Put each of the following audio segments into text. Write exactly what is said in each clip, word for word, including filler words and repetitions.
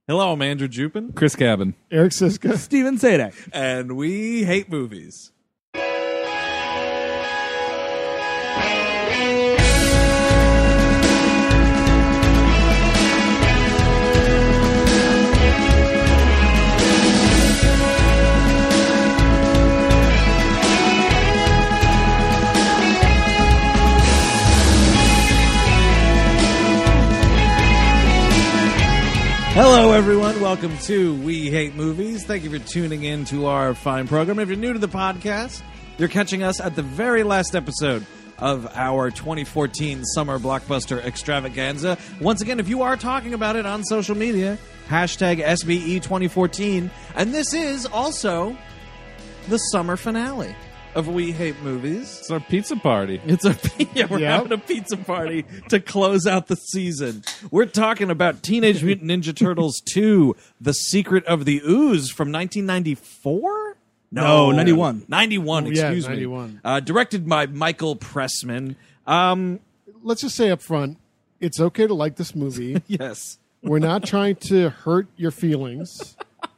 Hello, I'm Andrew Jupin. Chris Cabin. Eric Siska. Steven Sadek. And we hate movies. Hello, everyone. Welcome to We Hate Movies. Thank you for tuning in to our fine program. If you're new to the podcast, you're catching us at the very last episode of our twenty fourteen Summer Blockbuster Extravaganza. Once again, if you are talking about it on social media, hashtag S B E twenty fourteen. And this is also the summer finale of We Hate Movies. It's our pizza party. It's a yeah, we're Yep. having a pizza party to close out the season. We're talking about Teenage Mutant Ninja Turtles two: The Secret of the Ooze from nineteen ninety-four. No, ninety-one. ninety-one, Oh, yeah, excuse me. ninety-one. Uh, directed by Michael Pressman. Um, Let's just say up front, it's okay to like this movie. yes. We're not trying to hurt your feelings.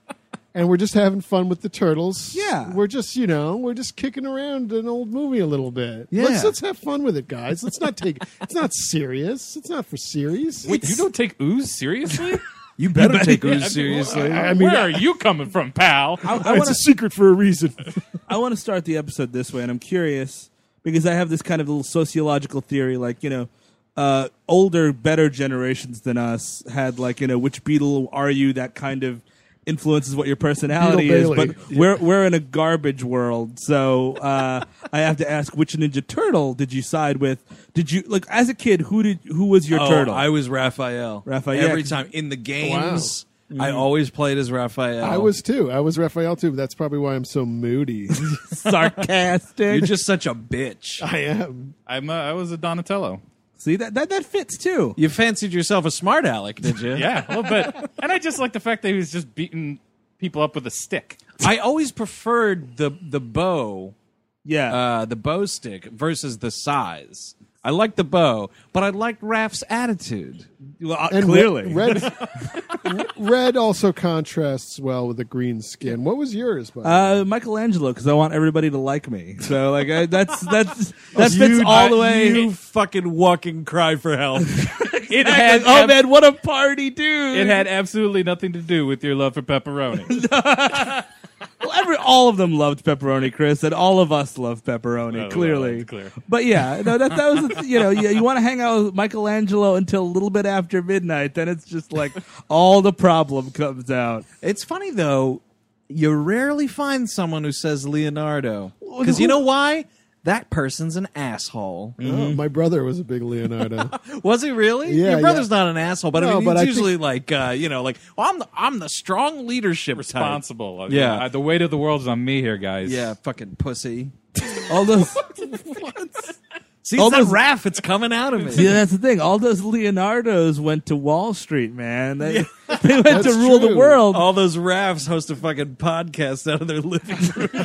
And we're just having fun with the turtles. Yeah. We're just, you know, we're just kicking around an old movie a little bit. Yeah. Let's let's have fun with it, guys. Let's not take it's not serious. It's not for series. Wait, you don't take ooze seriously? You better take Ooze seriously. I mean, Where are you coming from, pal? I, I it's want a secret for a reason. I want to start the episode this way, and I'm curious because I have this kind of little sociological theory, like, you know, uh, older, better generations than us had, like, you know, which Beatle are you? That kind of influences what your personality Beetle is. Bailey. But we're we're in a garbage world, so uh, I have to ask, which Ninja Turtle did you side with? Did you like as a kid? Who did who was your Oh, turtle? I was Raphael. Raphael. Every time in the games, I Mm. always played as Raphael. I was too. I was Raphael too, but that's probably why I'm so moody. Sarcastic. You're just such a bitch. I am. I'm a, I was a Donatello. See that that that fits too. You fancied yourself a smart aleck, did you? Yeah, a little bit. And I just like the fact that he was just beating people up with a stick. I always preferred the the bow, Yeah. uh, the bow stick versus the size. I liked the bow, but I liked Raph's attitude. well, uh, And clearly. red, red, red also contrasts well with the green skin. What was yours, buddy? Uh, Michelangelo, because I want everybody to like me. So, like, I, that's that's that fits You- all the uh, way. You fucking walking cry for help. It had oh ab- man, what a party, dude! It had absolutely nothing to do with your love for pepperoni. well, every all of them loved pepperoni, Chris, and all of us love pepperoni. Oh, clearly, well, it's clear. But yeah, no, that that was the- you know you, you want to hang out with Michelangelo until a little bit after midnight, then it's just like all the problem comes out. It's funny though. You rarely find someone who says Leonardo because who- you know why? That person's an asshole. Oh, my brother was a big Leonardo. Was he really? Yeah, Your brother's yeah. not an asshole, but I No, mean, but he's I usually like, uh, you know, like, well, I'm the I'm the strong leadership type. Responsible. Yeah. Uh, the weight of the world is on me here, guys. Yeah, fucking pussy. All those. See, All it's that those- Raph. It's coming out of me. See, that's the thing. All those Leonardos went to Wall Street, man. They, they went That's to rule the true. world. All those Raphs host a fucking podcast out of their living room.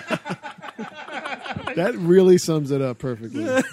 That really sums it up perfectly. That's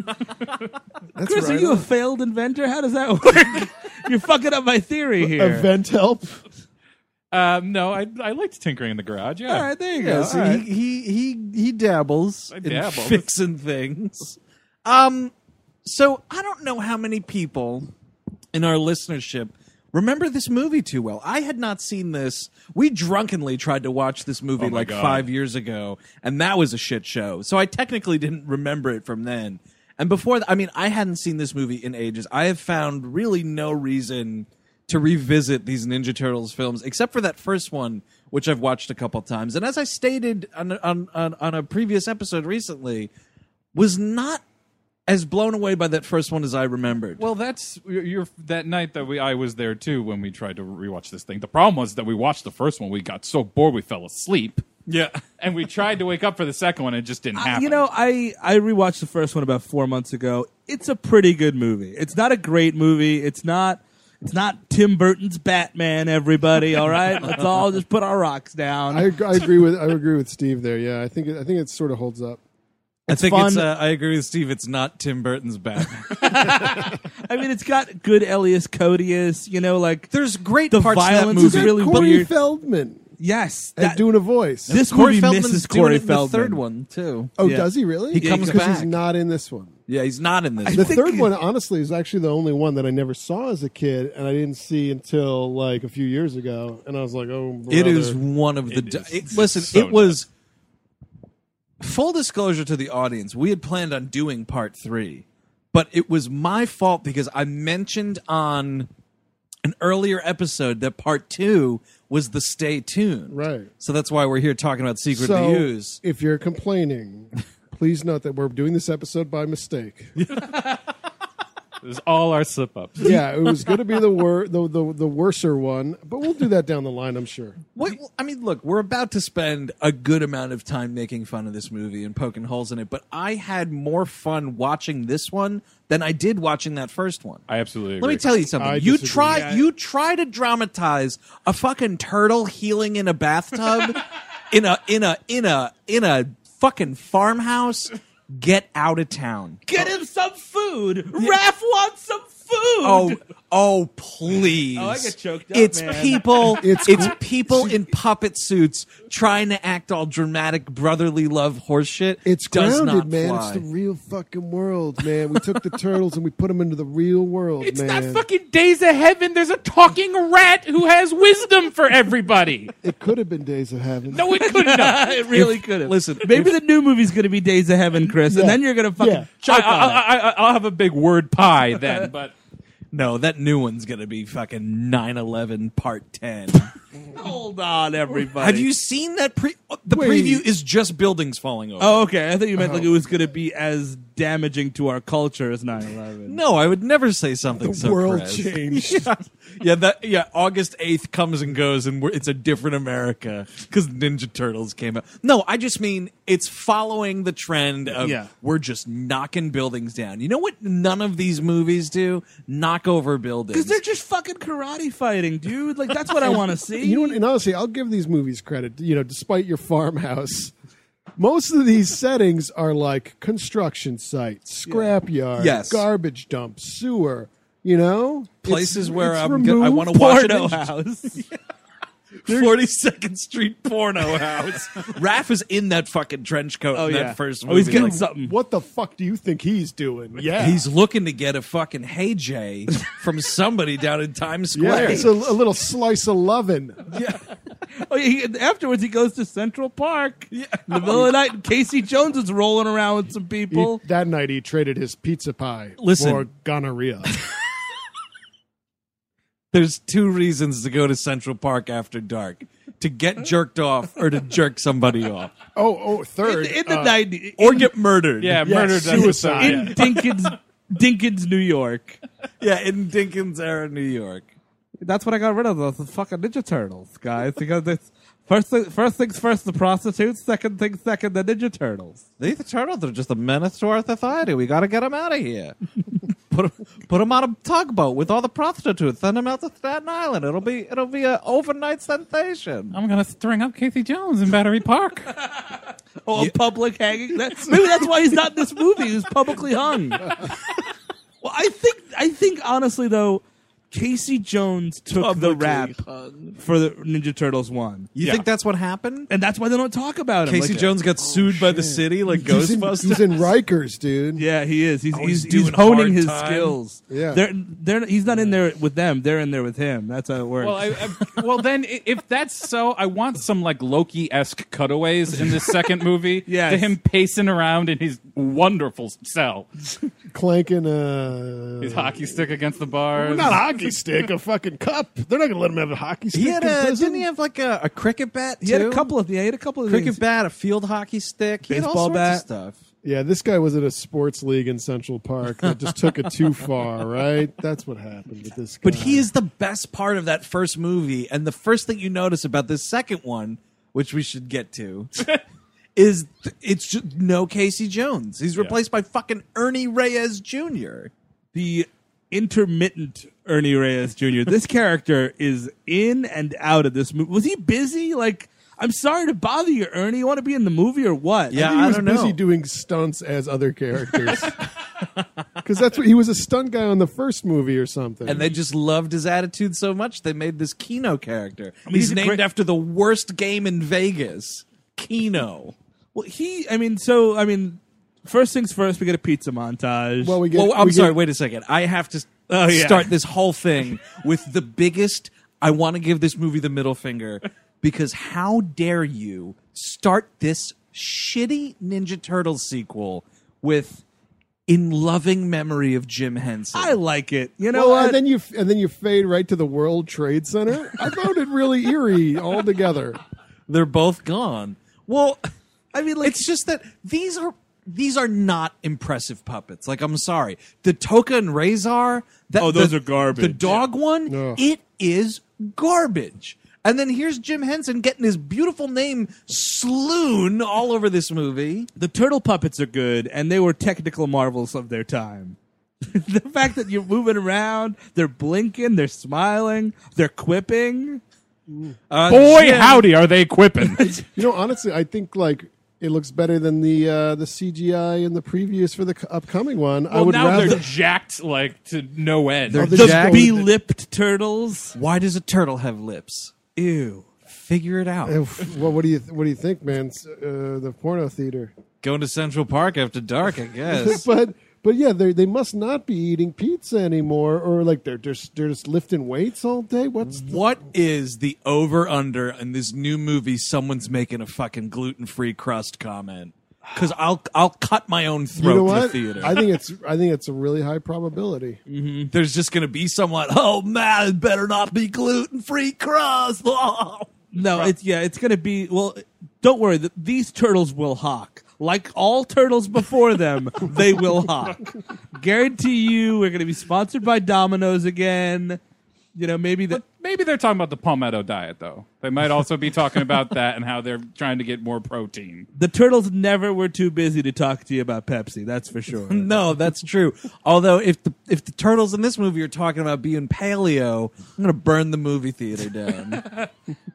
Chris, are right you a on. failed inventor? How does that work? You're fucking up my theory here. Event help? Um, no, I I liked tinkering in the garage. Yeah. All right, there you Yeah, go. so All right. he, he he he dabbles I in dabble. fixing things. Um, so I don't know how many people in our listenership remember this movie too well. I had not seen this. We drunkenly tried to watch this movie Oh my like God. five years ago, and that was a shit show. So I technically didn't remember it from then. And before that, I mean, I hadn't seen this movie in ages. I have found really no reason to revisit these Ninja Turtles films, except for that first one, which I've watched a couple times. And as I stated on on on, on a previous episode recently, was not as blown away by that first one as I remembered. Well, that's you're, you're that night that we I was there too when we tried to rewatch this thing. The problem was that we watched the first one, we got so bored we fell asleep, yeah. and we tried to wake up for the second one, and it just didn't Uh, happen. you know, I, I rewatched the first one about four months ago. It's a pretty good movie. It's not a great movie. It's not it's not Tim Burton's Batman. Everybody, all right? Let's all just put our rocks down. I, I agree with I agree with Steve there. Yeah, I think it, I think it sort of holds up. I think fun. it's. Uh, I agree with Steve. It's not Tim Burton's Batman. I mean, it's got good Elias Codius. You know, like There's great The parts of that violence movie. is really Corey weird. Feldman yes, and that, doing a voice. this Corey movie Feldman's misses doing Corey it in the Feldman. third one too. oh, yeah. does he really? He comes because back. he's not in this one. Yeah, he's not in this. I one. The think- third one, honestly, is actually the only one that I never saw as a kid, and I didn't see until like a few years ago. And I was like, "Oh, brother. It is one of the. It d- is. it- It's listen, so it was. Full disclosure to the audience, we had planned on doing part three, but it was my fault because I mentioned on an earlier episode that part two was the Stay Tuned. Right. So that's why we're here talking about Secret So, to Use. if you're complaining, please note that we're doing this episode by mistake. It was all our slip ups. Yeah, it was going to be the wor- the, the the worser one, but we'll do that down the line, I'm sure. What, I mean, look, we're about to spend a good amount of time making fun of this movie and poking holes in it, but I had more fun watching this one than I did watching that first one. I absolutely agree. Let me tell you something. I You disagree. try Yeah. you try to dramatize a fucking turtle healing in a bathtub in a in a in a in a fucking farmhouse. Get out of town. Get him some food. Raph wants some food. Oh, oh, please! Oh, I get choked up, It's man. people. It's It's, cool. people in puppet suits trying to act all dramatic brotherly love horseshit. It's does grounded, not man. fly. It's the real fucking world, man. We took the turtles and we put them into the real world, It's man. not fucking Days of Heaven. There's a talking rat who has wisdom for everybody. It could have been Days of Heaven. No, it couldn't have. it really could have. listen, maybe the new movie's going to be Days of Heaven, Chris, Yeah. and then you're going to fucking Yeah. choke I, I, on it. I, I, I'll have a big word pie then, but No, that new one's gonna be fucking nine eleven Part Ten. Hold on, everybody. Have you seen that? Pre- the Wait. preview is just buildings falling over. Oh, okay. I thought you meant Uh-huh. like it was going to be as damaging to our culture as nine eleven. No, I would never say something The so world crass. changed. Yeah, yeah, that yeah. August eighth comes and goes, and we're, it's a different America because Ninja Turtles came out. No, I just mean it's following the trend of Yeah. we're just knocking buildings down. You know what? None of these movies do knock over buildings. Because they're just fucking karate fighting, dude. Like, that's what I want to see. You know what? And honestly, I'll give these movies credit. You know, despite your farmhouse, most of these settings are like construction sites, scrapyard, Yes. garbage dump, sewer. You know, Places It's- where it's I'm gonna, I removed. want to watch Porno it. house. forty-second Street porno house. Raph is in that fucking trench coat Oh, in yeah. that first Oh, movie. he's getting like, something. What the fuck do you think he's doing? Yeah, He's looking to get a fucking Hey Jay from somebody down in Times yeah, Square. it's a, a little slice of lovin'. yeah. Oh, yeah, he, afterwards, he goes to Central Park. In the middle of the night, Casey Jones is rolling around with some He- people. that night, he traded his pizza pie Listen. for gonorrhea. There's two reasons to go to Central Park after dark: to get jerked off or to jerk somebody off, oh, oh, third. in, in the uh, nineties. or get murdered. yeah, Yeah, murder doesn't suicide. sound- in yeah. Dinkins, Dinkins, New York. yeah, in Dinkins era, New York. That's what I got rid of those the fucking Ninja Turtles, guys. Because it's first, thing, first things first, the prostitutes. Second things second, the Ninja Turtles. These turtles are just a menace to our society. We got to get them out of here. put 'em- put them on a tugboat with all the prostitutes. Send them out to Staten Island. It'll be it'll be an overnight sensation. I'm gonna string up Casey Jones in Battery Park. Oh, a public hanging. That, maybe that's why he's not in this movie. He was publicly hung. Well, I think I think honestly though, Casey Jones took the rap for the Ninja Turtles one, You Yeah. think that's what happened? and that's why they don't talk about him. Casey Like, Jones got sued by the city like he's in, Ghostbusters. he's in Rikers, dude. Yeah, he is. He's Oh, he's, he's he's, doing honing hard his time. skills. Yeah. they're they're he's not in there with them. They're in there with him. That's how it works. Well, I, I, well, then i- if that's so, I want some like Loki esque cutaways in this second movie. Yes. To him pacing around in his wonderful cell, Clanking uh, his hockey stick against the bars. not a hockey stick, a fucking cup. They're not gonna let him have a hockey stick. He had in a prison. didn't he have like a, a cricket bat too? he had a couple of yeah, he had a couple of cricket things. bat, a field hockey stick, he had all Baseball sorts bat. of stuff. Yeah, this guy was at a sports league in Central Park that just took it too far, right? That's what happened with this guy. But he is the best part of that first movie, and the first thing you notice about this second one, which we should get to, is th- it's just no Casey Jones. He's replaced by fucking Ernie Reyes Junior The intermittent Ernie Reyes Junior This character is in and out of this movie. Was he busy? Like, I'm sorry to bother you, Ernie. You want to be in the movie or what? Yeah, I think he I was don't busy know. doing stunts as other characters. Because that's what he was a stunt guy on the first movie or something. And they just loved his attitude so much they made this Keno character. mean, he's, he's a named great- after the worst game in Vegas, Keno. Well, he. I mean, so I mean, first things first. We get a pizza montage. well, we get. Well, I'm we sorry. Get, Wait a second. I have to Oh, yeah. start this whole thing with the biggest. I want to give this movie the middle finger because how dare you start this shitty Ninja Turtles sequel with "In Loving Memory of Jim Henson"? I like it. You know well, what? and then you and then you fade right to the World Trade Center. I found it really eerie altogether. They're both gone. Well, I mean, like, it's just that these are these are not impressive puppets. Like, I'm sorry, the Toka and Razor. That, Oh, those the- are garbage. The dog one, Ugh. it is garbage. And then here's Jim Henson getting his beautiful name Sloon all over this movie. the turtle puppets are good, and they were technical marvels of their time. The fact that you're moving around, they're blinking, they're smiling, they're quipping. Uh, Boy, Jim- howdy, are they quipping? You know, honestly, I think like it looks better than the uh, the C G I in the previews for the c- upcoming one. I Well, would now rather. they're jacked like to no end. They're the The jacked. bee-lipped turtles. Why does a turtle have lips? Ew. Figure it out. well, what do you what do you think, man? S- Uh, the porno theater. Going to Central Park after dark, I guess. but but yeah, they they must not be eating pizza anymore, or like they're just they're just lifting weights all day. What's the, What is the over under in this new movie? Someone's making a fucking gluten free crust comment because I'll I'll cut my own throat you know in the what? theater. I think it's I think it's a really high probability. There's just gonna be someone. Oh man, it better not be gluten free crust. No, it's yeah, it's gonna be. Well, don't worry. th these turtles will hawk. Like all turtles before them, they will hawk. Guarantee you, we're gonna be sponsored by Domino's again. You know, maybe the. But maybe they're talking about the palmetto diet, though. They might also be talking about that and how they're trying to get more protein. The turtles never were too busy to talk to you about Pepsi. That's for sure. No, that's true. Although if the if the turtles in this movie are talking about being paleo, I'm gonna burn the movie theater down.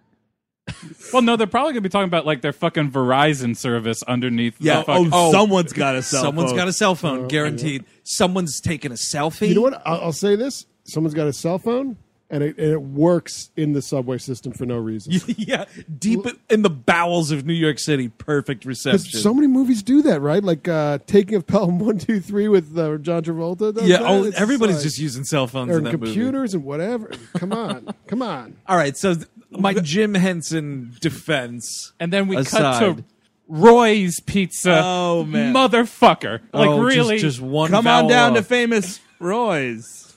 Well, no, they're probably going to be talking about like their fucking Verizon service underneath. Yeah, the fucking, Oh, someone's got a cell Someone's phone. got a cell phone, guaranteed. Someone's taking a selfie. You know what? I'll, I'll say this: someone's got a cell phone, and it, and it works in the subway system for no reason. Yeah, deep in the bowels of New York City, perfect reception. Because so many movies do that, right? Like uh, Taking of Pelham one two three with uh, John Travolta. Does yeah, that. oh, It's everybody's like- just using cell phones or in that movie. computers and whatever. Come on, come on. All right, so th- my Jim Henson defense. and then we aside. cut to Roy's Pizza. Oh, man. Motherfucker. Like, Oh, just- really? just, one. Come on vowel down to off. famous Roy's.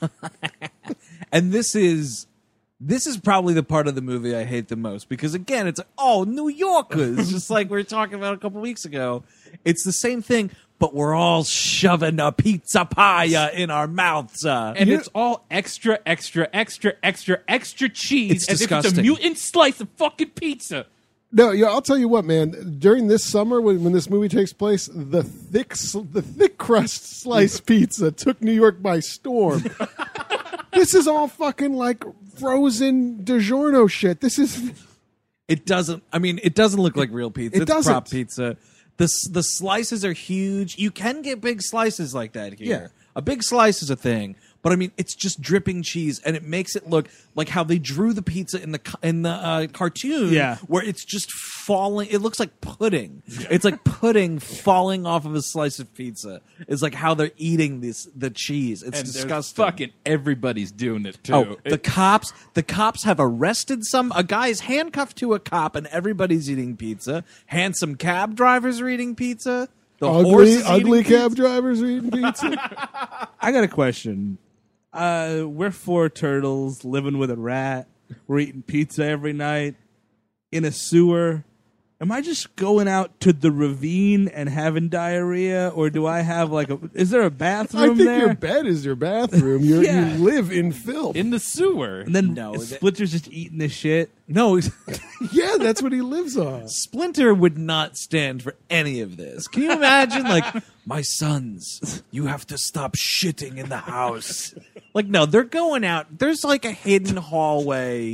And this is this is probably the part of the movie I hate the most because again, it's like, oh, New Yorkers, just like we were talking about a couple weeks ago. It's the same thing, but we're all shoving a pizza pie uh, in our mouths. Uh. and You it's all extra, extra, extra, extra, extra cheese. It's as if it's a disgusting. mutant slice of fucking pizza. No, yeah, I'll tell you what, man. During this summer, when, when this movie takes place, the thick, sl- the thick crust sliced pizza took New York by storm. This is all fucking like frozen DiGiorno shit. This is It doesn't. I mean, it doesn't look like real pizza. It it's doesn't. prop pizza. The s- the slices are huge. You can get big slices like that here. Yeah. A big slice is a thing, but I mean, it's just dripping cheese, and it makes it look like how they drew the pizza in the co- in the uh, cartoon. Yeah. where it's just falling. It looks like pudding. It's like pudding falling off of a slice of pizza. It's like how they're eating this the cheese. It's And there's disgusting. fucking everybody's doing it, too. Oh, the It- cops! The cops have arrested some. A guy is handcuffed to a cop, and everybody's eating pizza. Handsome cab drivers are eating pizza. The horse ugly, is ugly eating cab pizza. drivers are eating pizza. I got a question. Uh, we're four turtles living with a rat. We're eating pizza every night in a sewer. Am I just going out to the ravine and having diarrhea, or do I have like a? Is there a bathroom I think there? your bed is your bathroom. You're, Yeah. You live in filth. in the sewer. and then No, that- Splinter's just eating this shit. No, yeah, that's what he lives on. Splinter would not stand for any of this. Can you imagine? Like, my sons, you have to stop shitting in the house. Like, no, they're going out. There's like a hidden hallway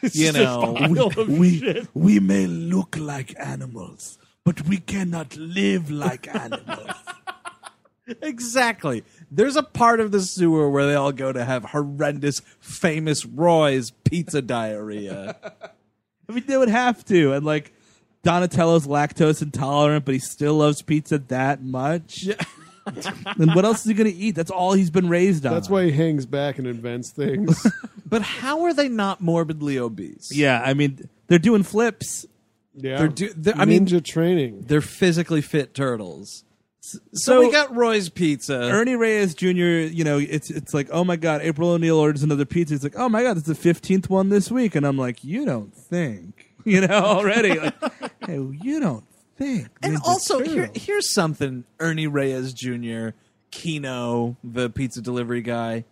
you know. we, we may look like animals, but we cannot live like animals. Exactly. There's a part of the sewer where they all go to have horrendous, famous Roy's pizza diarrhea. I mean, they would have to. And, like, Donatello's lactose intolerant, but he still loves pizza that much. Yeah. And what else is he going to eat? That's all he's been raised on. That's why he hangs back and invents things. But how are they not morbidly obese? Yeah, I mean, they're doing flips. Yeah, They're do- they're- I mean- ninja training. They're physically fit turtles. So, So- we got Roy's Pizza. Ernie Reyes Junior, you know, it's it's like, oh my God, April O'Neil orders another pizza. It's like, oh my God, it's the fifteenth one this week. And I'm like, you don't think. You know, already. Like, hey, you don't think. And Ninja also, here, Turtles. here's something, Ernie Reyes Junior, Kino, the pizza delivery guy.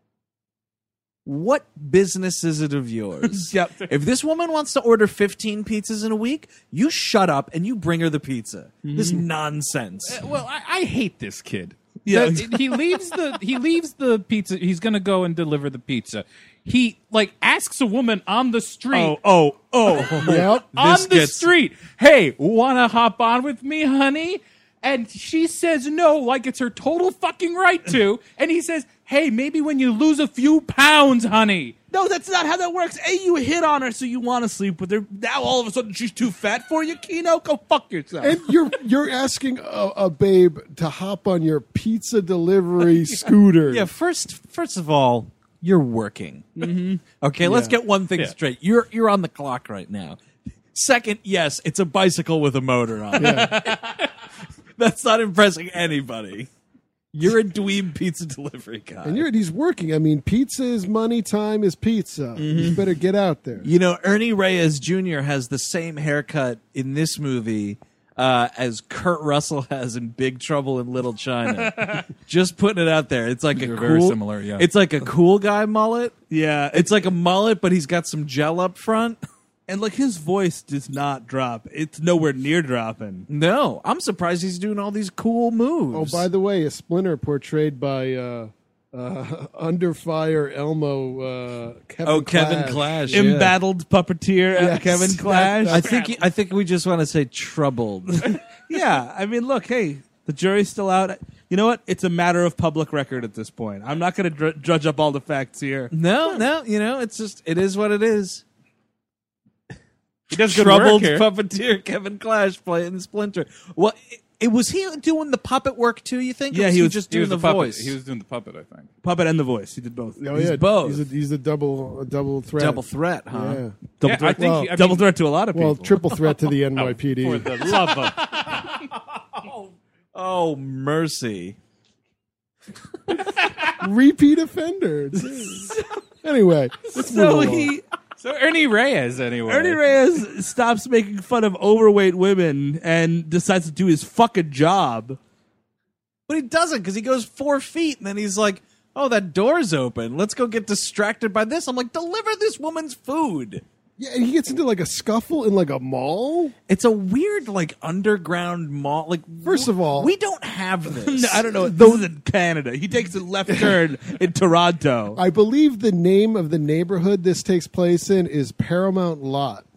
What business is it of yours? Yep. If this woman wants to order fifteen pizzas in a week, you shut up and you bring her the pizza. This nonsense. Well, I, I hate this kid. Yeah. That- he leaves the he leaves the pizza. He's gonna go and deliver the pizza. He like asks a woman on the street. Oh, oh, oh. Yep. on This the gets- street. Hey, wanna hop on with me, honey? And she says no, like it's her total fucking right to. And he says, hey, maybe when you lose a few pounds, honey. No, that's not how that works. A, you hit on her, so you want to sleep with her. Now all of a sudden she's too fat for you, Kino. Go fuck yourself. And you're you're asking a, a babe to hop on your pizza delivery scooter. Yeah, first first of all, you're working. Mm-hmm. Okay, let's Yeah. get one thing Yeah. straight. You're you're on the clock right now. Second, yes, it's a bicycle with a motor on it. That's not impressing anybody. You're a dweeb pizza delivery guy. And you're he's working. I mean, pizza is money, time is pizza. You better get out there. You know, Ernie Reyes Junior has the same haircut in this movie uh, as Kurt Russell has in Big Trouble in Little China. Just putting it out there. It's like a They're cool, very similar, yeah. It's like a cool guy mullet. yeah, It's like a mullet, but he's got some gel up front. and like his voice does not drop. It's nowhere near dropping. No, I'm surprised he's doing all these cool moves. Oh, by the way, a Splinter portrayed by uh, uh, Under Fire Elmo uh, Kevin oh, Kevin Clash. Clash, yeah. Embattled puppeteer uh, Yes, Kevin that- Clash. I think I think we just want to say troubled. Yeah, I mean, look, hey, the jury's still out. You know what? It's a matter of public record at this point. I'm not going to dr- judge up all the facts here. no, no, you know, it's just it is what it is. He does good Troubled work here. puppeteer Kevin Clash playing Splinter. Well, it, it was he doing the puppet work too? You think? Or Yeah, was he was- just He doing was the, the puppet. voice. He was doing the puppet, I think. Puppet and the voice. He did both. Oh, He's yeah, both. He's a, he's a double a double threat. double threat, huh? Yeah. Double Yeah, I threat. think well, he- I Double mean, threat to a lot of people. Well, triple threat to the N Y P D. For the love of Oh mercy! Repeat offender. too. Anyway, let's move so along. he So Ernie Reyes, anyway. Ernie Reyes stops making fun of overweight women and decides to do his fucking job. But he doesn't because he goes four feet and then he's like, "Oh, that door's open. Let's go get distracted by this." I'm like, "Deliver this woman's food." Yeah, and he gets into like a scuffle in like a mall. It's a weird, like, underground mall. Like, First of all- we don't have this. No, I don't know. This is in Canada. He takes a left turn in Toronto. I believe the name of the neighborhood this takes place in is Paramount Lot.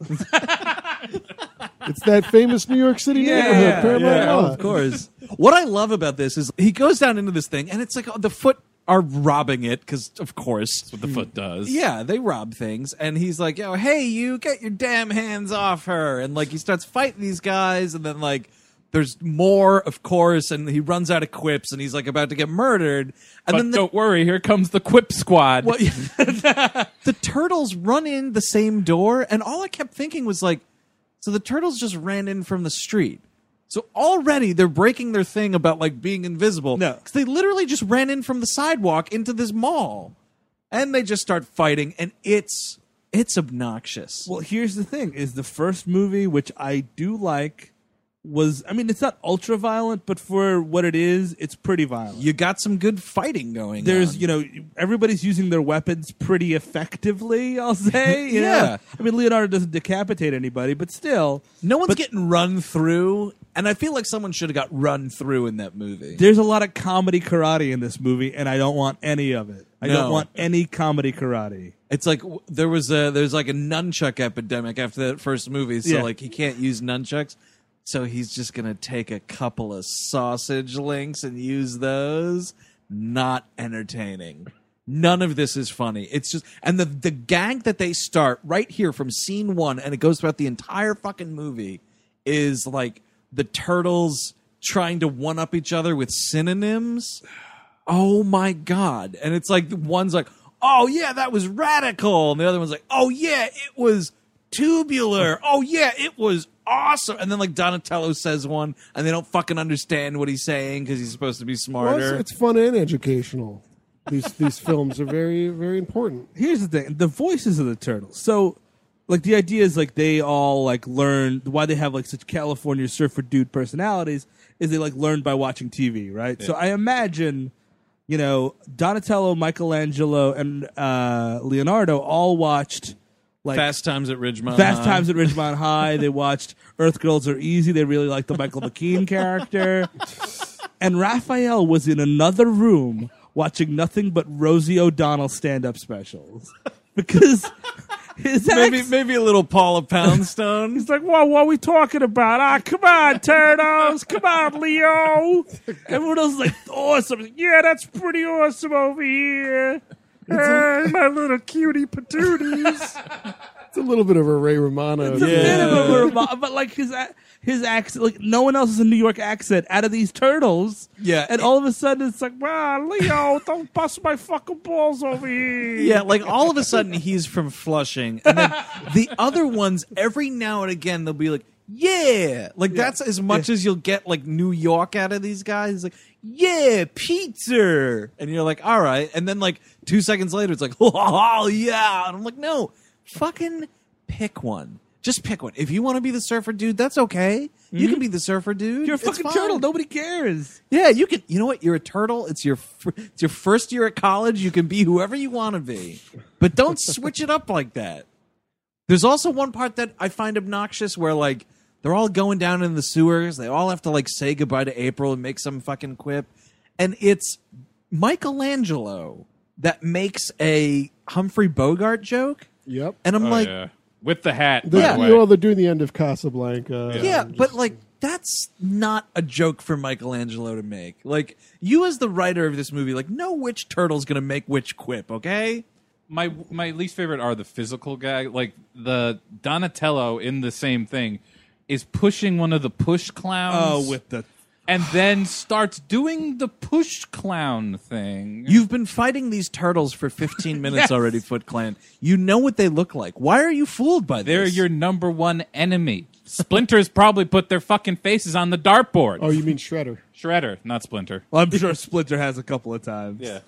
It's that famous New York City neighborhood, Paramount yeah, Lot. of course. What I love about this is he goes down into this thing, and it's like oh, the Foot are robbing it because, of course, That's what the foot does. yeah, they rob things. And he's like, "Yo, hey, you get your damn hands off her!" And like he starts fighting these guys, and then like there's more, of course, and he runs out of quips, and he's like about to get murdered. And But then the, don't worry, here comes the Quip Squad. well, the turtles run in the same door, and all I kept thinking was like, so the turtles just ran in from the street. So already they're breaking their thing about like being invisible. No. because they literally just ran in from the sidewalk into this mall, and they just start fighting, and it's it's obnoxious. Well, here's the thing: is the first movie, which I do like, was I mean, it's not ultra violent, but for what it is, it's pretty violent. You got some good fighting going. There's, on. you know, everybody's using their weapons pretty effectively, I'll say. you know? Yeah. I mean, Leonardo doesn't decapitate anybody, but still. no one's but getting run through, and I feel like someone should have got run through in that movie. There's a lot of comedy karate in this movie, and I don't want any of it. I No. don't want any comedy karate. It's like w- there was a there's like a nunchuck epidemic after that first movie, so Yeah. like he can't use nunchucks, so he's just gonna take a couple of sausage links and use those. Not entertaining. None of this is funny. It's just and the the gag that they start right here from scene one, and it goes throughout the entire fucking movie, is like the turtles trying to one up each other with synonyms. Oh my god! And it's like one's like, "Oh yeah, that was radical," and the other one's like, "Oh yeah, it was tubular. Oh yeah, it was awesome." And then like Donatello says one, and they don't fucking understand what he's saying because he's supposed to be Well, smarter. it's, it's fun and educational. These these films are very very important. Here's the thing: the voices of the turtles. So, like, the idea is like they all like learn why they have like such California surfer dude personalities is they like learn by watching T V, right? So I imagine, you know, Donatello, Michelangelo, and uh, Leonardo all watched like Fast Times at Ridgemont. Fast High. Times at Ridgemont High. They watched Earth Girls Are Easy. They really liked the Michael McKean character. And Raphael was in another room watching nothing but Rosie O'Donnell stand-up specials because his Maybe ex- maybe a little Paula Poundstone. he's like, "Well, what are we talking about? Ah, come on, turtles, come on, Leo." Everyone else is like, "Awesome, yeah, that's pretty awesome over here." Ah, my little cutie patooties. It's a little bit of a Ray Romano. It's a bit of a remo- but like his a- his accent, like no one else has a New York accent out of these turtles. Yeah. and all of a sudden it's like, "Wow, Leo, don't bust my fucking balls over here." Yeah, like all of a sudden he's from Flushing, and then the other ones every now and again they'll be like, "Yeah," like that's as much as you'll get like New York out of these guys. It's like, "Yeah, pizza," and you're like, "All right," and then like two seconds later it's like, "Oh yeah," and I'm like, "No, fucking pick one." Just pick one. If you want to be the surfer dude, that's okay. You can be the surfer dude. You're a It's fucking fine. turtle. Nobody cares. Yeah, you can. You know what? You're a turtle. It's your fir- it's your first year at college. You can be whoever you want to be, but don't switch it up like that. There's also one part that I find obnoxious where like they're all going down in the sewers. They all have to like say goodbye to April and make some fucking quip, and it's Michelangelo that makes a Humphrey Bogart joke, Yep. and I'm Oh, like, yeah. With the hat, The, by Yeah. the way. you know, they're doing the end of Casablanca. yeah, and but just- like that's not a joke for Michelangelo to make. Like you as the writer of this movie, like know which turtle's gonna make which quip, okay? my my least favorite are the physical gag. Like the Donatello in the same thing is pushing one of the push clowns. Oh, with the and then starts doing the push clown thing. You've been fighting these turtles for fifteen minutes Yes. already, Foot Clan. You know what they look like. Why are you fooled by They're this? your number one enemy. Splinter's probably put their fucking faces on the dartboard. Oh, you mean Shredder? Shredder, not Splinter. Well, I'm sure Splinter has a couple of times. Yeah,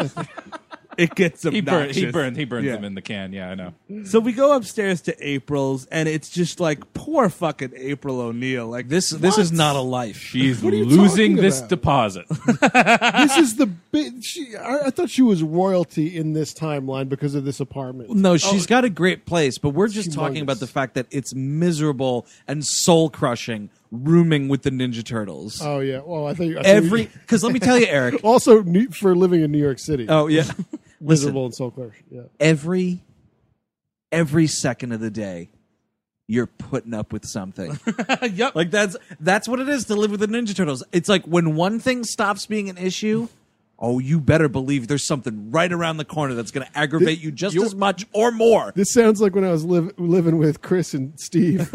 It gets he burned. obnoxious. He burned. He burned Yeah. them in the can. Yeah, I know. So we go upstairs to April's, and it's just like poor fucking April O'Neil. Like this this is not a life. She's What are you losing talking this about? deposit. This is the big. She, I, I thought she was royalty in this timeline because of this apartment. No, she's got a great place, but we're just talking Humongous. about the fact that it's miserable and soul crushing rooming with the Ninja Turtles. Oh yeah. Well, I think I thought Every you- because let me tell you, Eric. also new, for living in New York City. Oh yeah, listen. Miserable and soul crushing. Yeah. Every every second of the day, you're putting up with something. yep. Like that's that's what it is to live with the Ninja Turtles. It's like when one thing stops being an issue, oh, you better believe there's something right around the corner that's going to aggravate you just as much or more. This sounds like when I was live, living with Chris and Steve.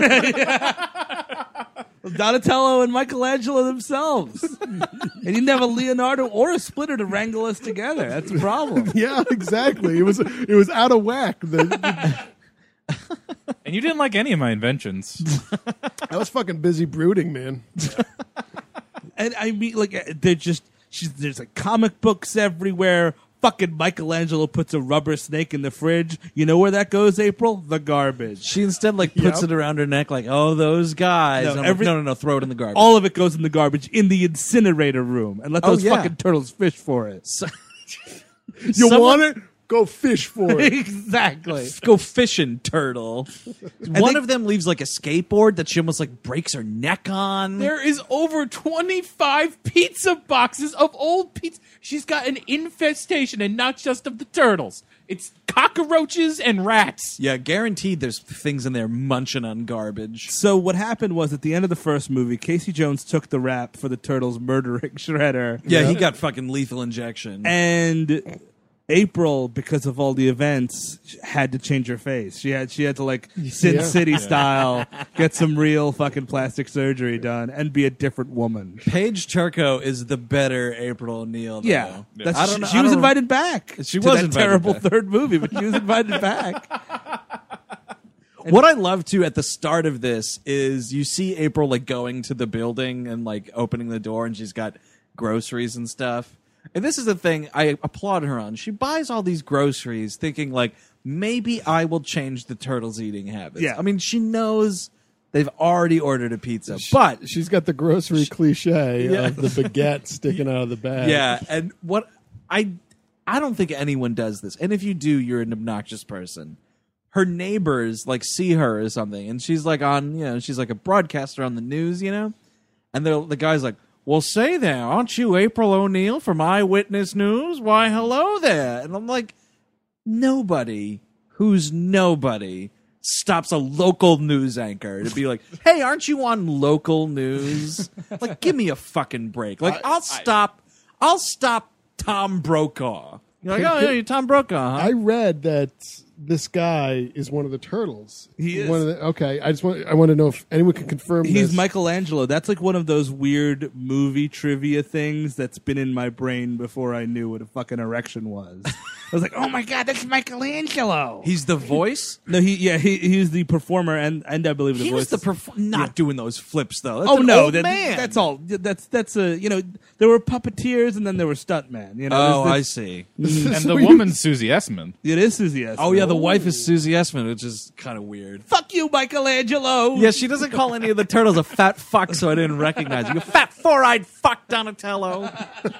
Donatello and Michelangelo themselves. And you didn't have a Leonardo or a Splinter to wrangle us together. That's a problem. Yeah, exactly. It was it was out of whack. The, the- And you didn't like any of my inventions. I was fucking busy brooding, man. And I mean, like, they're just, she's, there's like comic books everywhere. Fucking Michelangelo puts a rubber snake in the fridge. You know where that goes, April? The garbage. She instead like puts Yep. it around her neck, like, "Oh, those guys." No, And I'm every- like, no, no, no, throw it in the garbage. All of it goes in the garbage in the incinerator room. And let Oh, those yeah. fucking turtles fish for it. So- You Someone- want it? Go fish for it. exactly. Go fishing, turtle. One think- of them leaves like a skateboard that she almost like breaks her neck on. There is over twenty-five pizza boxes of old pizza. She's got an infestation, and not just of the turtles. It's cockroaches and rats. Yeah, guaranteed there's things in there munching on garbage. So what happened was at the end of the first movie, Casey Jones took the rap for the turtles murdering Shredder. Yeah, he got fucking lethal injection. And April, because of all the events, had to change her face. She had she had to like Sin Yeah. City style get some real fucking plastic surgery done and be a different woman. Paige Turco is the better April O'Neil. Though. Yeah, That's, I don't she, know- she I was don't- invited back. She to was that invited terrible back. third movie, but she was invited back. What I love too at the start of this is you see April like going to the building and like opening the door, and she's got groceries and stuff. And this is the thing I applaud her on. She buys all these groceries thinking like maybe I will change the turtles' eating habits. Yeah. I mean, she knows they've already ordered a pizza, but She's got the grocery cliche Yeah. of the baguette sticking out of the bag. yeah. And what I I don't think anyone does this. And if you do, you're an obnoxious person. Her neighbors like see her or something, and she's like on, you know, she's like a broadcaster on the news, you know, and the the guy's like, "Well, say there, aren't you April O'Neil from Eyewitness News? Why, hello there." And I'm like, nobody who's nobody stops a local news anchor to be like, "Hey, aren't you on local news?" Like, give me a fucking break. Like, I'll stop. I'll stop Tom Brokaw. You're like, "Oh yeah, you're Tom Brokaw, huh?" I read that this guy is one of the turtles. He is. One of the, okay, I just want I want to know if anyone can confirm He's this. Michelangelo. That's like one of those weird movie trivia things that's been in my brain before I knew what a fucking erection was. I was like, oh my god, that's Michelangelo. He's the voice. No, he yeah, he he's the performer and and I believe the He voice. was the perf- not doing those flips though. That's oh an no, old that, man. that's all. That's that's a you know there were puppeteers and then there were stuntmen. You know, Oh, I there's see. And So the you- woman's Susie Essman. the- it is Susie Essman. Oh yeah, the wife is Susie Essman, which is kind of weird. Fuck you, Michelangelo. Yeah, she doesn't call any of the turtles a fat fuck, so I didn't recognize you. You fat four-eyed fuck, Donatello.